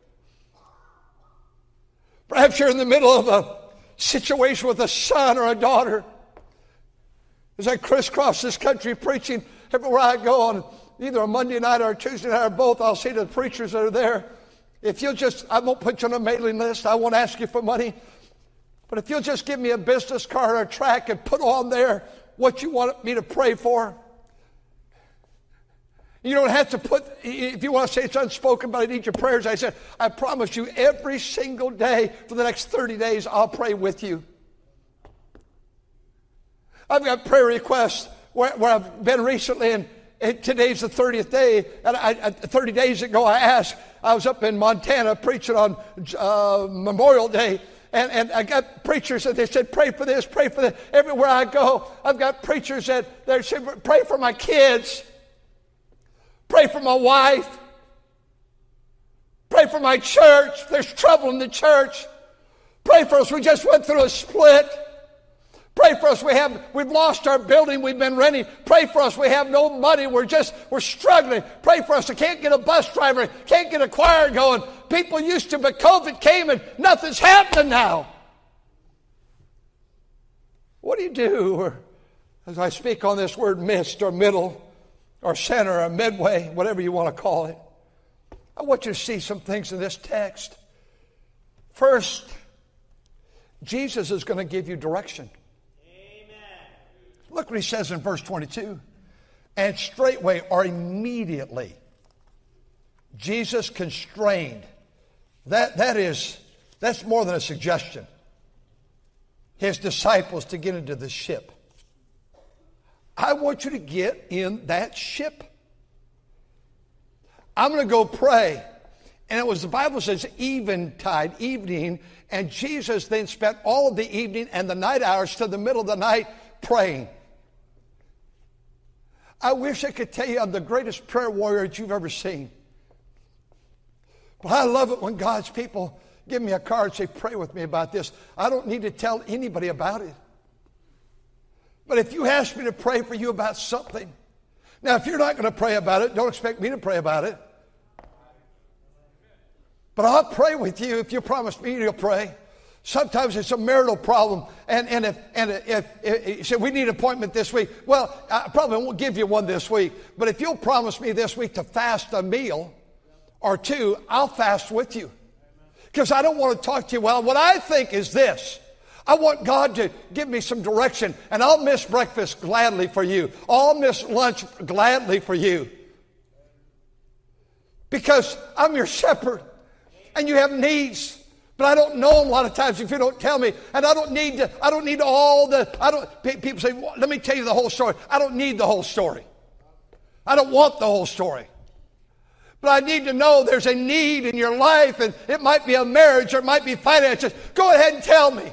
Perhaps you're in the middle of a situation with a son or a daughter. As I crisscross this country preaching everywhere I go on either a Monday night or a Tuesday night or both, I'll say to the preachers that are there, if you'll just, I won't put you on a mailing list, I won't ask you for money. But if you'll just give me a business card or a tract and put on there what you want me to pray for. You don't have to put, if you want to say it's unspoken, but I need your prayers. I said, I promise you every single day for the next thirty days, I'll pray with you. I've got prayer requests where, where I've been recently, and, and today's the thirtieth day. And I, I, thirty days ago, I asked, I was up in Montana preaching on uh, Memorial Day. And, and I got preachers that they said, pray for this, pray for that. Everywhere I go, I've got preachers that they said, pray for my kids. Pray for my wife. Pray for my church. There's trouble in the church. Pray for us. We just went through a split. Pray for us. We have, we've lost our building we've been renting. Pray for us. We have no money. We're just, we're struggling. Pray for us. I can't get a bus driver. Can't get a choir going. People used to, but COVID came and nothing's happening now. What do you do? Or, as I speak on this word midst or middle or center or midway, whatever you want to call it, I want you to see some things in this text. First, Jesus is going to give you direction. Look what he says in verse twenty-two. And straightway or immediately, Jesus constrained. That, that is, that's more than a suggestion. His disciples to get into the ship. I want you to get in that ship. I'm going to go pray. And it was, the Bible says, eventide, evening. And Jesus then spent all of the evening and the night hours to the middle of the night praying. I wish I could tell you I'm the greatest prayer warrior that you've ever seen. But I love it when God's people give me a card and say, pray with me about this. I don't need to tell anybody about it. But if you ask me to pray for you about something, now if you're not going to pray about it, don't expect me to pray about it. But I'll pray with you if you promise me you'll pray. Sometimes it's a marital problem, and, and if and if, if, if so we need an appointment this week. Well, I probably won't give you one this week, but if you'll promise me this week to fast a meal or two, I'll fast with you. Because I don't want to talk to you. Well, what I think is this. I want God to give me some direction, and I'll miss breakfast gladly for you. I'll miss lunch gladly for you. Because I'm your shepherd, and you have needs. But I don't know them a lot of times if you don't tell me. And I don't need to, I don't need all the, I don't, people say, well, let me tell you the whole story. I don't need the whole story. I don't want the whole story. But I need to know there's a need in your life, and it might be a marriage or it might be finances. Go ahead and tell me.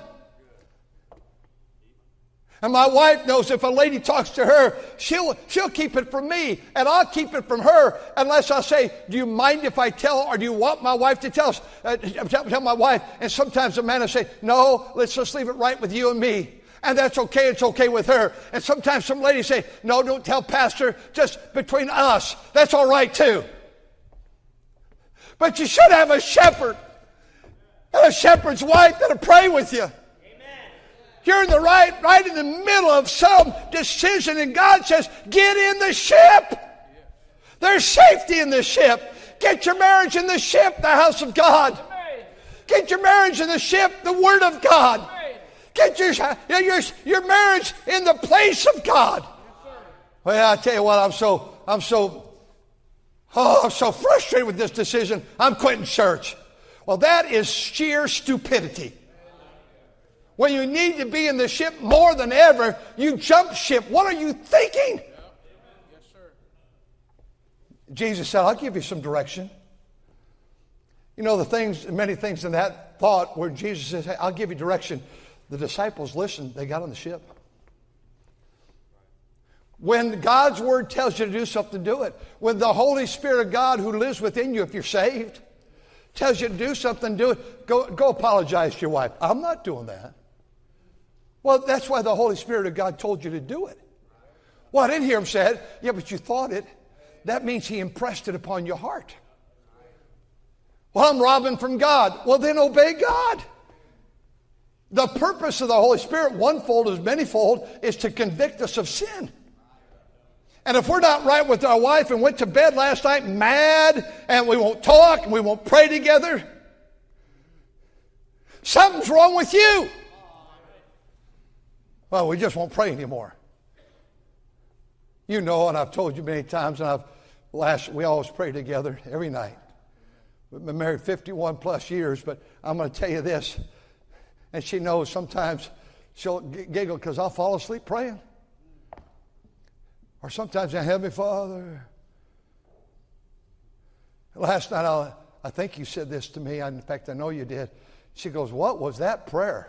And my wife knows if a lady talks to her, she'll she'll keep it from me, and I'll keep it from her unless I say, do you mind if I tell, or do you want my wife to tell us? Uh, tell, tell my wife. And sometimes the man will say, no, let's just leave it right with you and me. And that's okay, it's okay with her. And sometimes some ladies say, no, don't tell Pastor, just between us. That's all right too. But you should have a shepherd and a shepherd's wife that'll pray with you. You're in the right, right in the middle of some decision, and God says, get in the ship. There's safety in the ship. Get your marriage in the ship, the house of God. Get your marriage in the ship, the Word of God. Get your, your, your marriage in the place of God. Well, I tell you what, I'm so, I'm so, oh, I'm so frustrated with this decision. I'm quitting church. Well, that is sheer stupidity. When you need to be in the ship more than ever, you jump ship. What are you thinking?
Yes, sir.
Jesus said, I'll give you some direction. You know, the things, many things in that thought where Jesus says, hey, I'll give you direction. The disciples listened. They got on the ship. When God's Word tells you to do something, do it. When the Holy Spirit of God who lives within you, if you're saved, tells you to do something, do it. Go, go apologize to your wife. I'm not doing that. Well, that's why the Holy Spirit of God told you to do it. Well, I didn't hear him say it. Yeah, but you thought it. That means he impressed it upon your heart. Well, I'm robbing from God. Well, then obey God. The purpose of the Holy Spirit, onefold as manyfold, is to convict us of sin. And if we're not right with our wife and went to bed last night mad, and we won't talk and we won't pray together, something's wrong with you. Well, we just won't pray anymore. You know, and I've told you many times, and I've last we always pray together every night. We've been married fifty-one plus years, but I'm going to tell you this, and she knows sometimes she'll giggle because I'll fall asleep praying. Or sometimes I, Heavenly Father. Last night, I'll, I think you said this to me. In fact, I know you did. She goes, what was that prayer?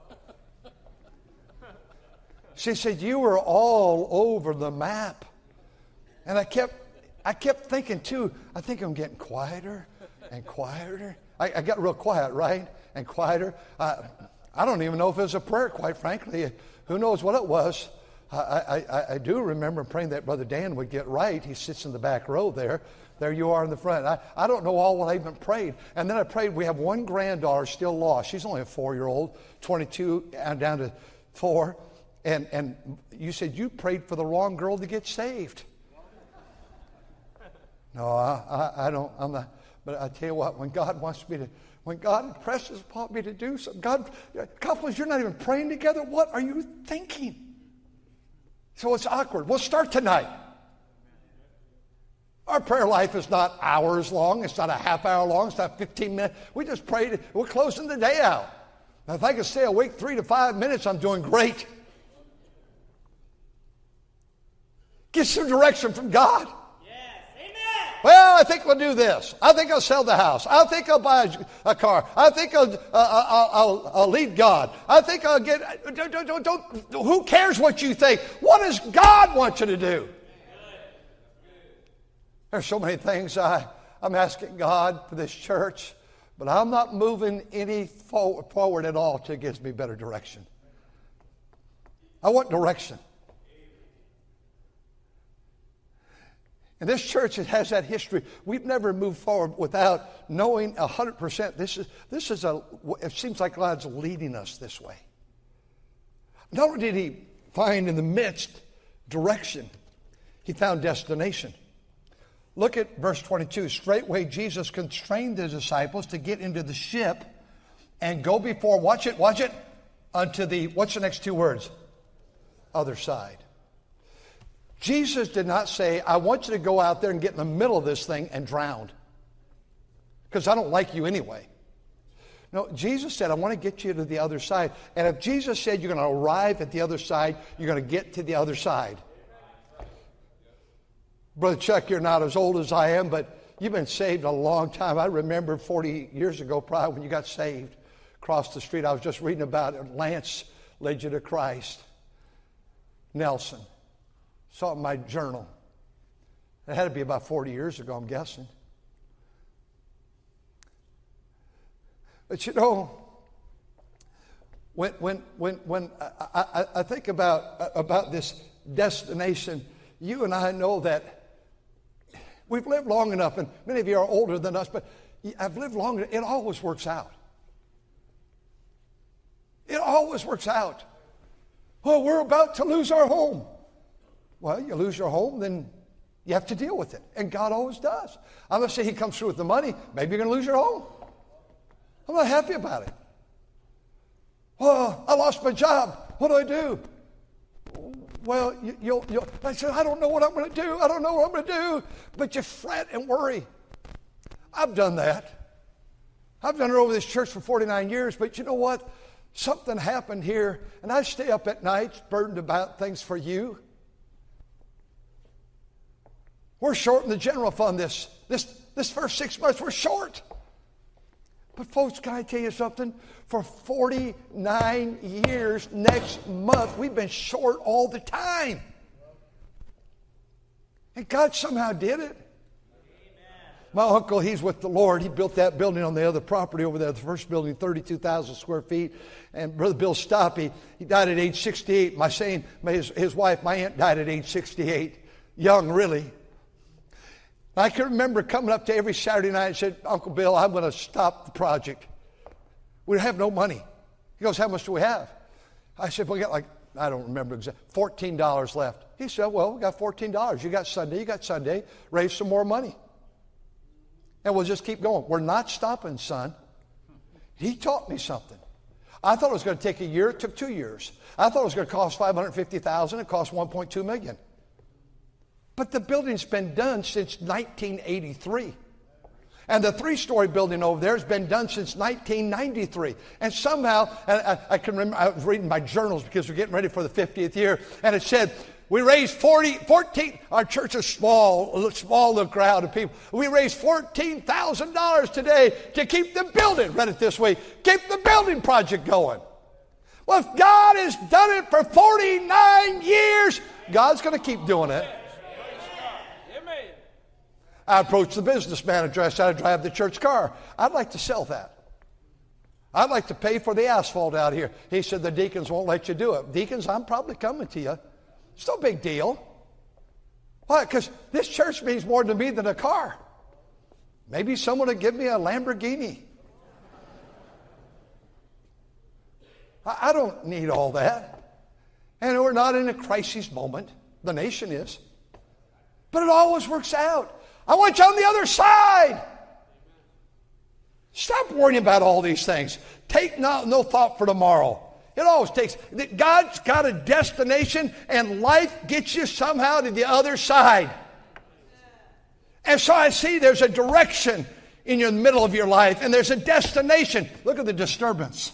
She said, you were all over the map. And I kept I kept thinking, too, I think I'm getting quieter and quieter. I, I got real quiet, right? And quieter. Uh, I don't even know if it was a prayer, quite frankly. Who knows what it was? I, I, I do remember praying that Brother Dan would get right. He sits in the back row there. There you are in the front. I, I don't know all what I even prayed. And then I prayed, we have one granddaughter still lost. She's only a four-year-old, twenty-two, and down to four. And and you said you prayed for the wrong girl to get saved. No, I, I, I don't. I'm not. But I tell you what, when God wants me to, when God impresses upon me to do something, God, couples, you're not even praying together. What are you thinking? So it's awkward. We'll start tonight. Our prayer life is not hours long. It's not a half hour long. It's not fifteen minutes. We just prayed. We're closing the day out. Now, if I can stay awake three to five minutes, I'm doing great. Get some direction from God.
Yes, amen.
Well, I think we'll do this. I think I'll sell the house. I think I'll buy a, a car. I think I'll, uh, I'll, I'll, I'll lead God. I think I'll get... Don't, don't, don't, who cares what you think? What does God want you to do? There's so many things I, I'm asking God for this church, but I'm not moving any forward, forward at all till it gives me better direction. I want direction. And this church, it has that history. We've never moved forward without knowing one hundred percent. This is, this is a, it seems like God's leading us this way. Not only did he find in the midst direction, he found destination. Look at verse twenty-two. Straightway Jesus constrained the disciples to get into the ship and go before, watch it, watch it, unto the, what's the next two words? Other side. Jesus did not say, I want you to go out there and get in the middle of this thing and drown. Because I don't like you anyway. No, Jesus said, I want to get you to the other side. And if Jesus said you're going to arrive at the other side, you're going to get to the other side. Brother Chuck, you're not as old as I am, but you've been saved a long time. I remember forty years ago, probably, when you got saved. Across the street, I was just reading about it. Lance led you to Christ. Nelson. Saw it in my journal. It had to be about forty years ago, I'm guessing. But you know, when when when when I, I, I think about about this destination, you and I know that we've lived long enough, and many of you are older than us, but I've lived long enough. It always works out. It always works out. Well, we're about to lose our home. Well, you lose your home, then you have to deal with it. And God always does. I'm going to say he comes through with the money. Maybe you're going to lose your home. I'm not happy about it. Well, I lost my job. What do I do? Well, you, you'll, you'll, I said, I don't know what I'm going to do. I don't know what I'm going to do. But you fret and worry. I've done that. I've done it over this church for forty-nine years. But you know what? Something happened here. And I stay up at night burdened about things for you. We're short in the general fund this, this, this first six months. We're short. But folks, can I tell you something? For forty-nine years, next month, we've been short all the time. And God somehow did it. My uncle, he's with the Lord. He built that building on the other property over there, the first building, thirty-two thousand square feet. And Brother Bill Stoppy, he died at age sixty-eight. My same, his, his wife, my aunt, died at age sixty-eight. Young, really. I can remember coming up to every Saturday night and said, Uncle Bill, I'm going to stop the project. We have no money. He goes, how much do we have? I said, we got like, I don't remember exactly, fourteen dollars left. He said, well, we got fourteen dollars. You got Sunday, you got Sunday. Raise some more money. And we'll just keep going. We're not stopping, son. He taught me something. I thought it was going to take a year. It took two years. I thought it was going to cost five hundred fifty thousand dollars. It cost one point two million dollars. But the building's been done since nineteen eighty-three. And the three-story building over there has been done since nineteen ninety-three. And somehow, and I, I can remember, I was reading my journals because we're getting ready for the fiftieth year, and it said, we raised forty, fourteen, our church is small, a small little crowd of people. We raised fourteen thousand dollars today to keep the building, read it this way, keep the building project going. Well, if God has done it for forty-nine years, God's going to keep doing it. I approached the business manager. I said, I drive the church car. I'd like to sell that. I'd like to pay for the asphalt out here. He said, the deacons won't let you do it. Deacons, I'm probably coming to you. It's no big deal. Why? Because this church means more to me than a car. Maybe someone will give me a Lamborghini. I, I don't need all that. And we're not in a crisis moment. The nation is. But it always works out. I want you on the other side. Stop worrying about all these things. Take no, no thought for tomorrow. It always takes, God's got a destination, and life gets you somehow to the other side. And so I see there's a direction in the middle of your life, and there's a destination. Look at the disturbance.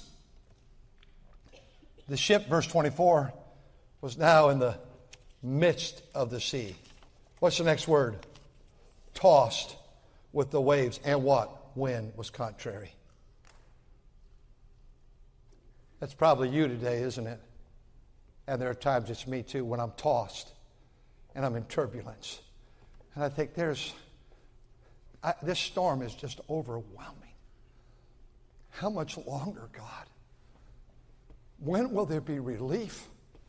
The ship, verse twenty-four, was now in the midst of the sea. What's the next word? Tossed with the waves. And what? Wind was contrary. That's probably you today, isn't it? And there are times it's me too when I'm tossed and I'm in turbulence. And I think there's, I, this storm is just overwhelming. How much longer, God? When will there be relief?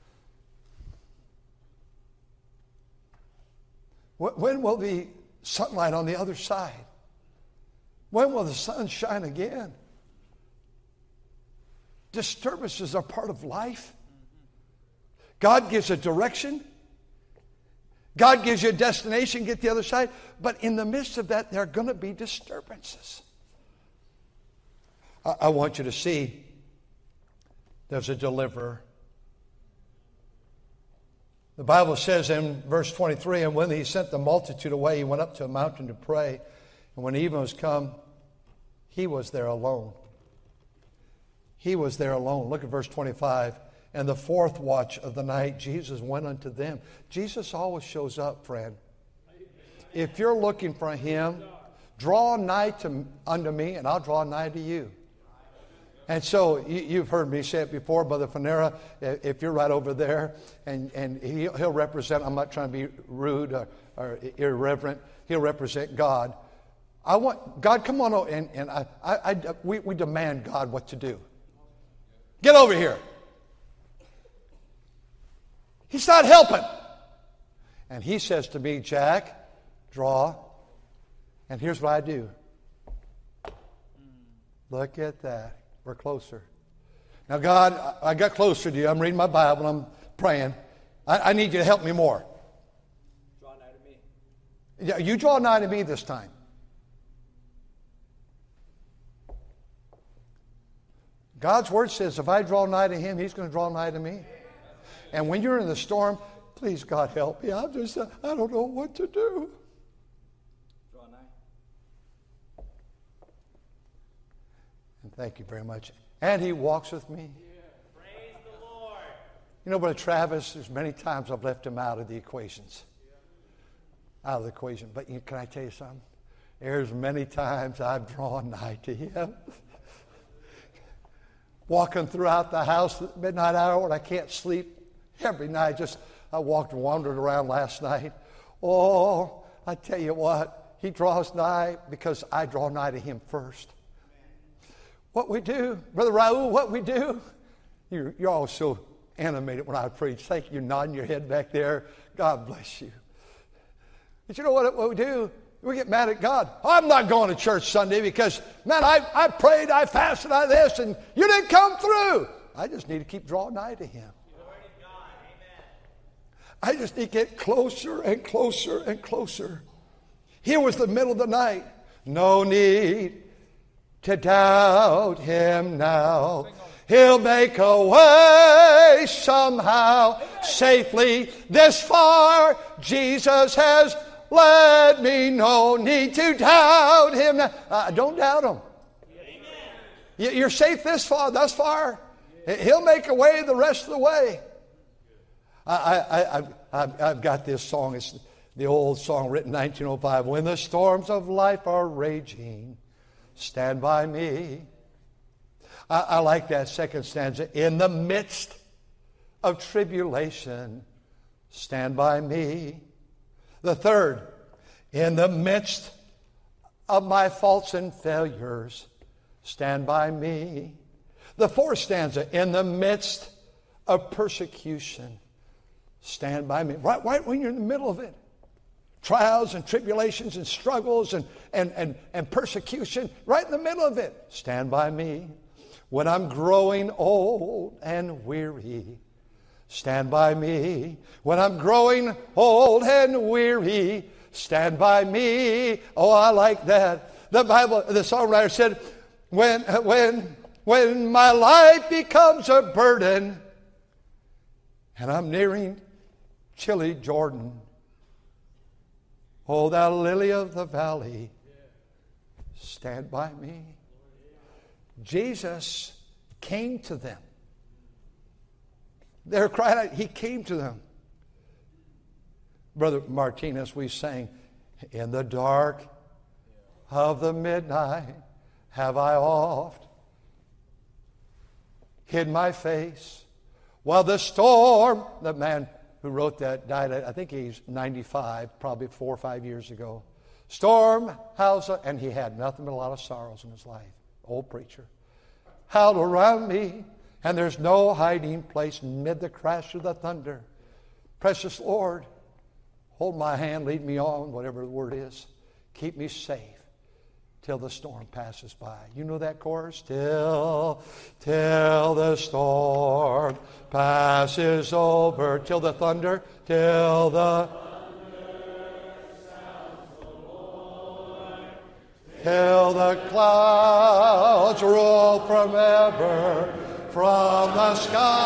When will the sunlight on the other side? When will the sun shine again? Disturbances are part of life. God gives a direction. God gives you a destination, get the other side. But in the midst of that, there are going to be disturbances. I, I want you to see there's a deliverer. The Bible says in verse twenty-three, and when he sent the multitude away, he went up to a mountain to pray. And when evening was come, he was there alone. He was there alone. Look at verse twenty-five. And the fourth watch of the night, Jesus went unto them. Jesus always shows up, friend. If you're looking for him, draw nigh to, unto me, and I'll draw nigh to you. And so you, you've heard me say it before, Brother Fanera, if you're right over there, and, and he, he'll represent, I'm not trying to be rude or, or irreverent, he'll represent God. I want, God, come on over, and, and I, I, I, we, we demand God what to do. Get over here. He's not helping. And he says to me, Jack, draw. And here's what I do. Look at that. We're closer. Now, God, I got closer to you. I'm reading my Bible. I'm praying. I, I need you to help me more.
Draw nigh to me.
Yeah, you draw nigh to me this time. God's word says if I draw nigh to him, he's going to draw nigh to me. And when you're in the storm, please, God, help me. I'm just, uh, I don't know what to do.
Draw nigh.
And thank you very much. And he walks with me.
Yeah. Praise the Lord.
You know, Brother Travis, there's many times I've left him out of the equations. Out of the equation. But you, can I tell you something? There's many times I've drawn nigh to him. Walking throughout the house at midnight hour when I can't sleep. Every night, just I walked and wandered around last night. Oh, I tell you what, he draws nigh because I draw nigh to him first. What we do, Brother Raul, what we do, you're, you're always so animated when I preach. Thank you, nodding your head back there. God bless you. But you know what, what we do? We get mad at God. I'm not going to church Sunday because, man, I, I prayed, I fasted, I this, and you didn't come through. I just need to keep drawing nigh to him. I just need to get closer and closer and closer. Here was the middle of the night. No need to doubt him now. He'll make a way somehow safely. This far Jesus has led me. No need to doubt Him. Uh, don't doubt Him. Amen. You're safe this far, thus far. He'll make a way the rest of the way. I, I, I, I've, I've got this song. It's the old song written in nineteen oh five. When the storms of life are raging, stand by me. I, I like that second stanza. In the midst of tribulation, stand by me. The third, in the midst of my faults and failures, stand by me. The fourth stanza, in the midst of persecution, stand by me. Right, right when you're in the middle of it. Trials and tribulations and struggles and, and, and, and persecution, right in the middle of it. Stand by me. When I'm growing old and weary, stand by me. When I'm growing old and weary, stand by me. Oh, I like that. The Bible, the songwriter said, when, when, when my life becomes a burden and I'm nearing chilly Jordan, oh, thou lily of the valley, stand by me. Jesus came to them. They're crying out. He came to them. Brother Martinez, we sang, in the dark of the midnight have I oft hid my face while the storm, the man who wrote that died, I think he's ninety-five, probably four or five years ago. Storm, house, and he had nothing but a lot of sorrows in his life. Old preacher. Howled around me, and there's no hiding place amid the crash of the thunder. Precious Lord, hold my hand, lead me on, whatever the word is. Keep me safe till the storm passes by. You know that chorus? Till, till the storm passes over. Till the thunder, till the till the clouds roll from ever from the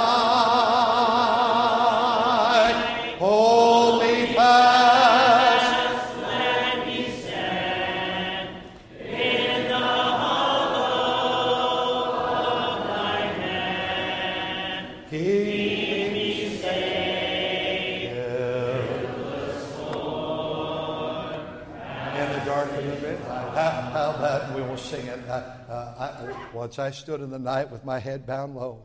sky. Hold me fast, let me stand in the hollow of thy hand. Keep me safe till the storm in the dark of the midnight. How, how about, we will sing it. Uh, uh, I, once I stood in the night with my head bound low.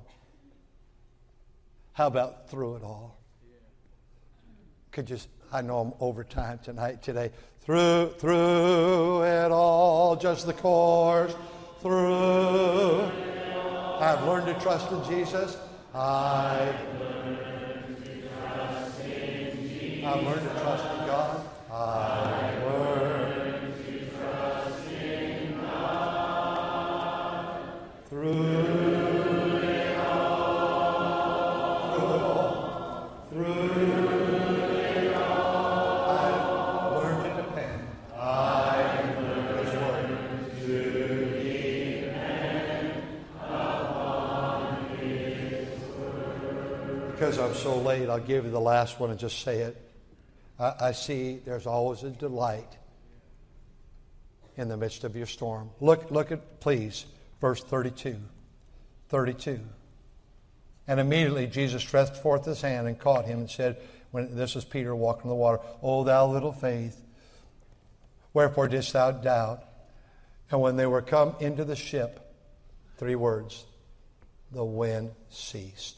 How about through it all? Could you, I know I'm over time tonight, today. Through, through it all, just the chorus. Through. I've learned to trust in Jesus. I've learned to trust in Jesus. I've learned to trust in God. I've learned to trust in God. Through. Because I'm so late, I'll give you the last one and just say it. I, I see there's always a delight in the midst of your storm. Look, look at, please, verse thirty-two. thirty-two. And immediately Jesus stretched forth his hand and caught him and said, when this is Peter walking on the water, O thou little faith, wherefore didst thou doubt? And when they were come into the ship, three words, the wind ceased.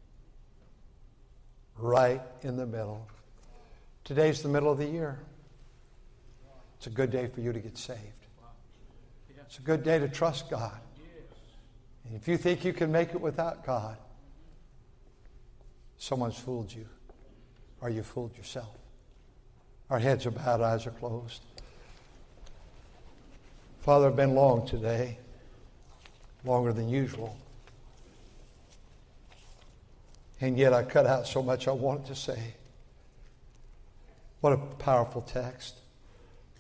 Right in the middle. Today's the middle of the year. It's a good day for you to get saved. It's a good day to trust God. And if you think you can make it without God, someone's fooled you. Or you fooled yourself. Our heads are bowed, eyes are closed. Father, I've been long today. Longer than usual. And yet I cut out so much I wanted to say. What a powerful text.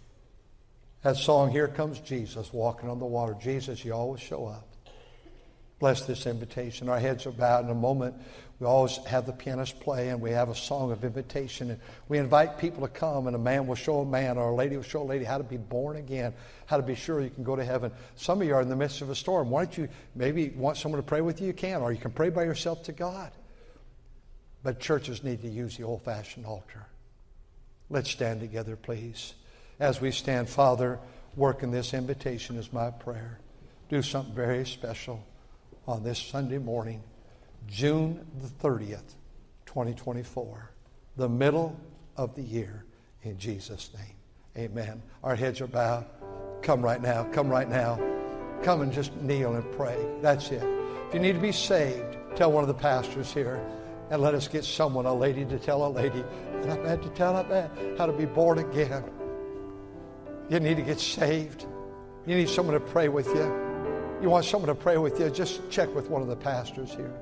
That song, Here Comes Jesus, walking on the water. Jesus, you always show up. Bless this invitation. Our heads are bowed. In a moment, we always have the pianist play, and we have a song of invitation. And we invite people to come, and a man will show a man, or a lady will show a lady how to be born again, how to be sure you can go to heaven. Some of you are in the midst of a storm. Why don't you maybe want someone to pray with you? You can, or you can pray by yourself to God. But churches need to use the old-fashioned altar. Let's stand together, please. As we stand, Father, work in this invitation is my prayer. Do something very special on this Sunday morning, June the thirtieth, twenty twenty-four, the middle of the year, in Jesus' name. Amen. Our heads are bowed. Come right now. Come right now. Come and just kneel and pray. That's it. If you need to be saved, tell one of the pastors here, and let us get someone, a lady to tell a lady, not bad to tell, not bad, how to be born again. You need to get saved. You need someone to pray with you. You want someone to pray with you, just check with one of the pastors here.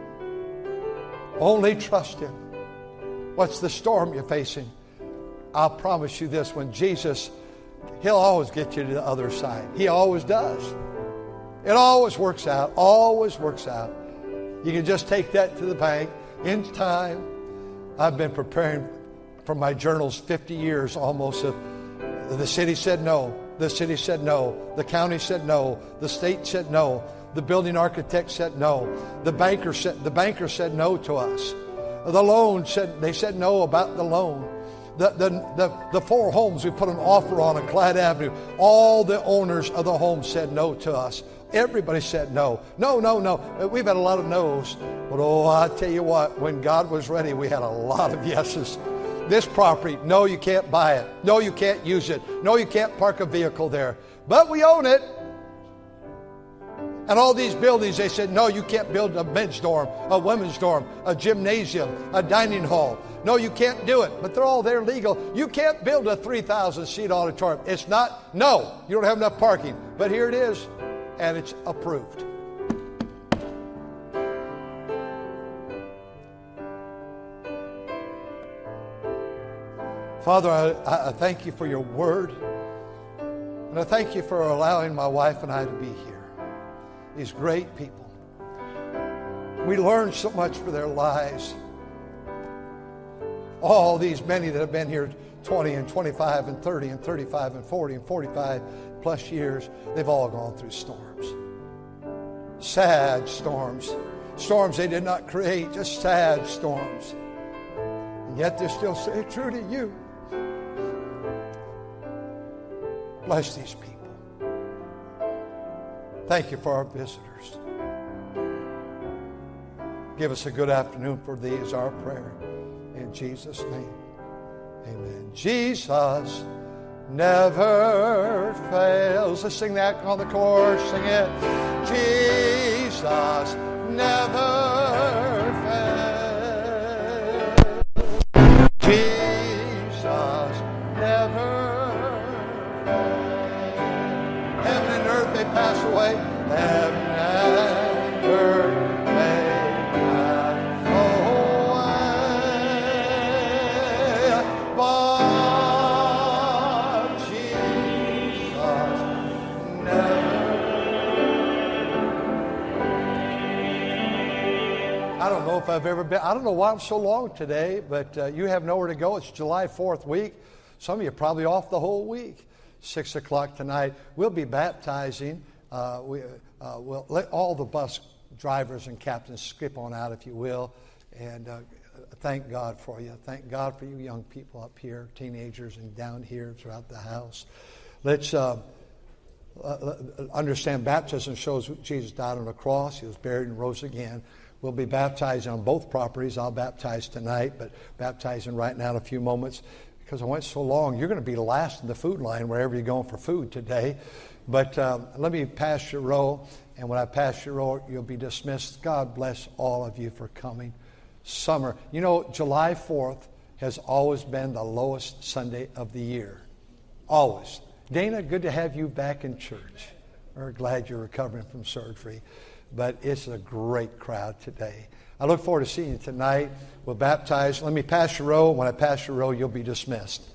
Only trust Him. What's the storm you're facing? I'll promise you this, when Jesus, He'll always get you to the other side. He always does. It always works out, always works out. You can just take that to the bank in time. I've been preparing for my journals fifty years almost. Of, the city said no. The city said no. The county said no. The state said no. The building architect said no. The banker said the banker said no to us. The loan said they said no about the loan. The, the, the, the four homes we put an offer on on Clyde Avenue, all the owners of the homes said no to us. Everybody said no. No, no, no. We've had a lot of no's. But oh, I tell you what, when God was ready, we had a lot of yeses. This property, no, you can't buy it. No, you can't use it. No, you can't park a vehicle there. But we own it. And all these buildings, they said, no, you can't build a men's dorm, a women's dorm, a gymnasium, a dining hall. No, you can't do it. But they're all there legal. You can't build a three thousand seat auditorium. It's not, no, you don't have enough parking. But here it is, and it's approved. Father, I, I thank you for your word. And I thank you for allowing my wife and I to be here. These great people. We learn so much for their lives. All these many that have been here twenty and twenty-five and thirty and thirty-five and forty and forty-five plus years, they've all gone through storms. Sad storms. Storms they did not create, just sad storms. And yet they're still staying true to you. Bless these people. Thank you for our visitors. Give us a good afternoon for these, our prayer. In Jesus' name, amen. Jesus never fails. Let's sing that on the chorus. Sing it. Jesus never fails. Jesus never Heaven and earth may pass away. Heaven and earth may pass away. But Jesus never. I don't know if I've ever been, I don't know why I'm so long today, but uh, you have nowhere to go. It's July fourth week. Some of you are probably off the whole week. Six o'clock tonight, we'll be baptizing. Uh, we, uh, we'll let all the bus drivers and captains skip on out, if you will. And uh, thank God for you. Thank God for you young people up here, teenagers, and down here throughout the house. Let's uh, uh, understand baptism shows Jesus died on the cross. He was buried and rose again. We'll be baptizing on both properties. I'll baptize tonight, but baptizing right now in a few moments. Because I went so long, you're going to be last in the food line wherever you're going for food today. But um, let me pass your roll, and when I pass your roll, you'll be dismissed. God bless all of you for coming. Summer. You know, July fourth has always been the lowest Sunday of the year. Always. Dana, good to have you back in church. We're glad you're recovering from surgery. But it's a great crowd today. I look forward to seeing you tonight. We'll baptize. Let me pass your roll. When I pass your roll, you'll be dismissed.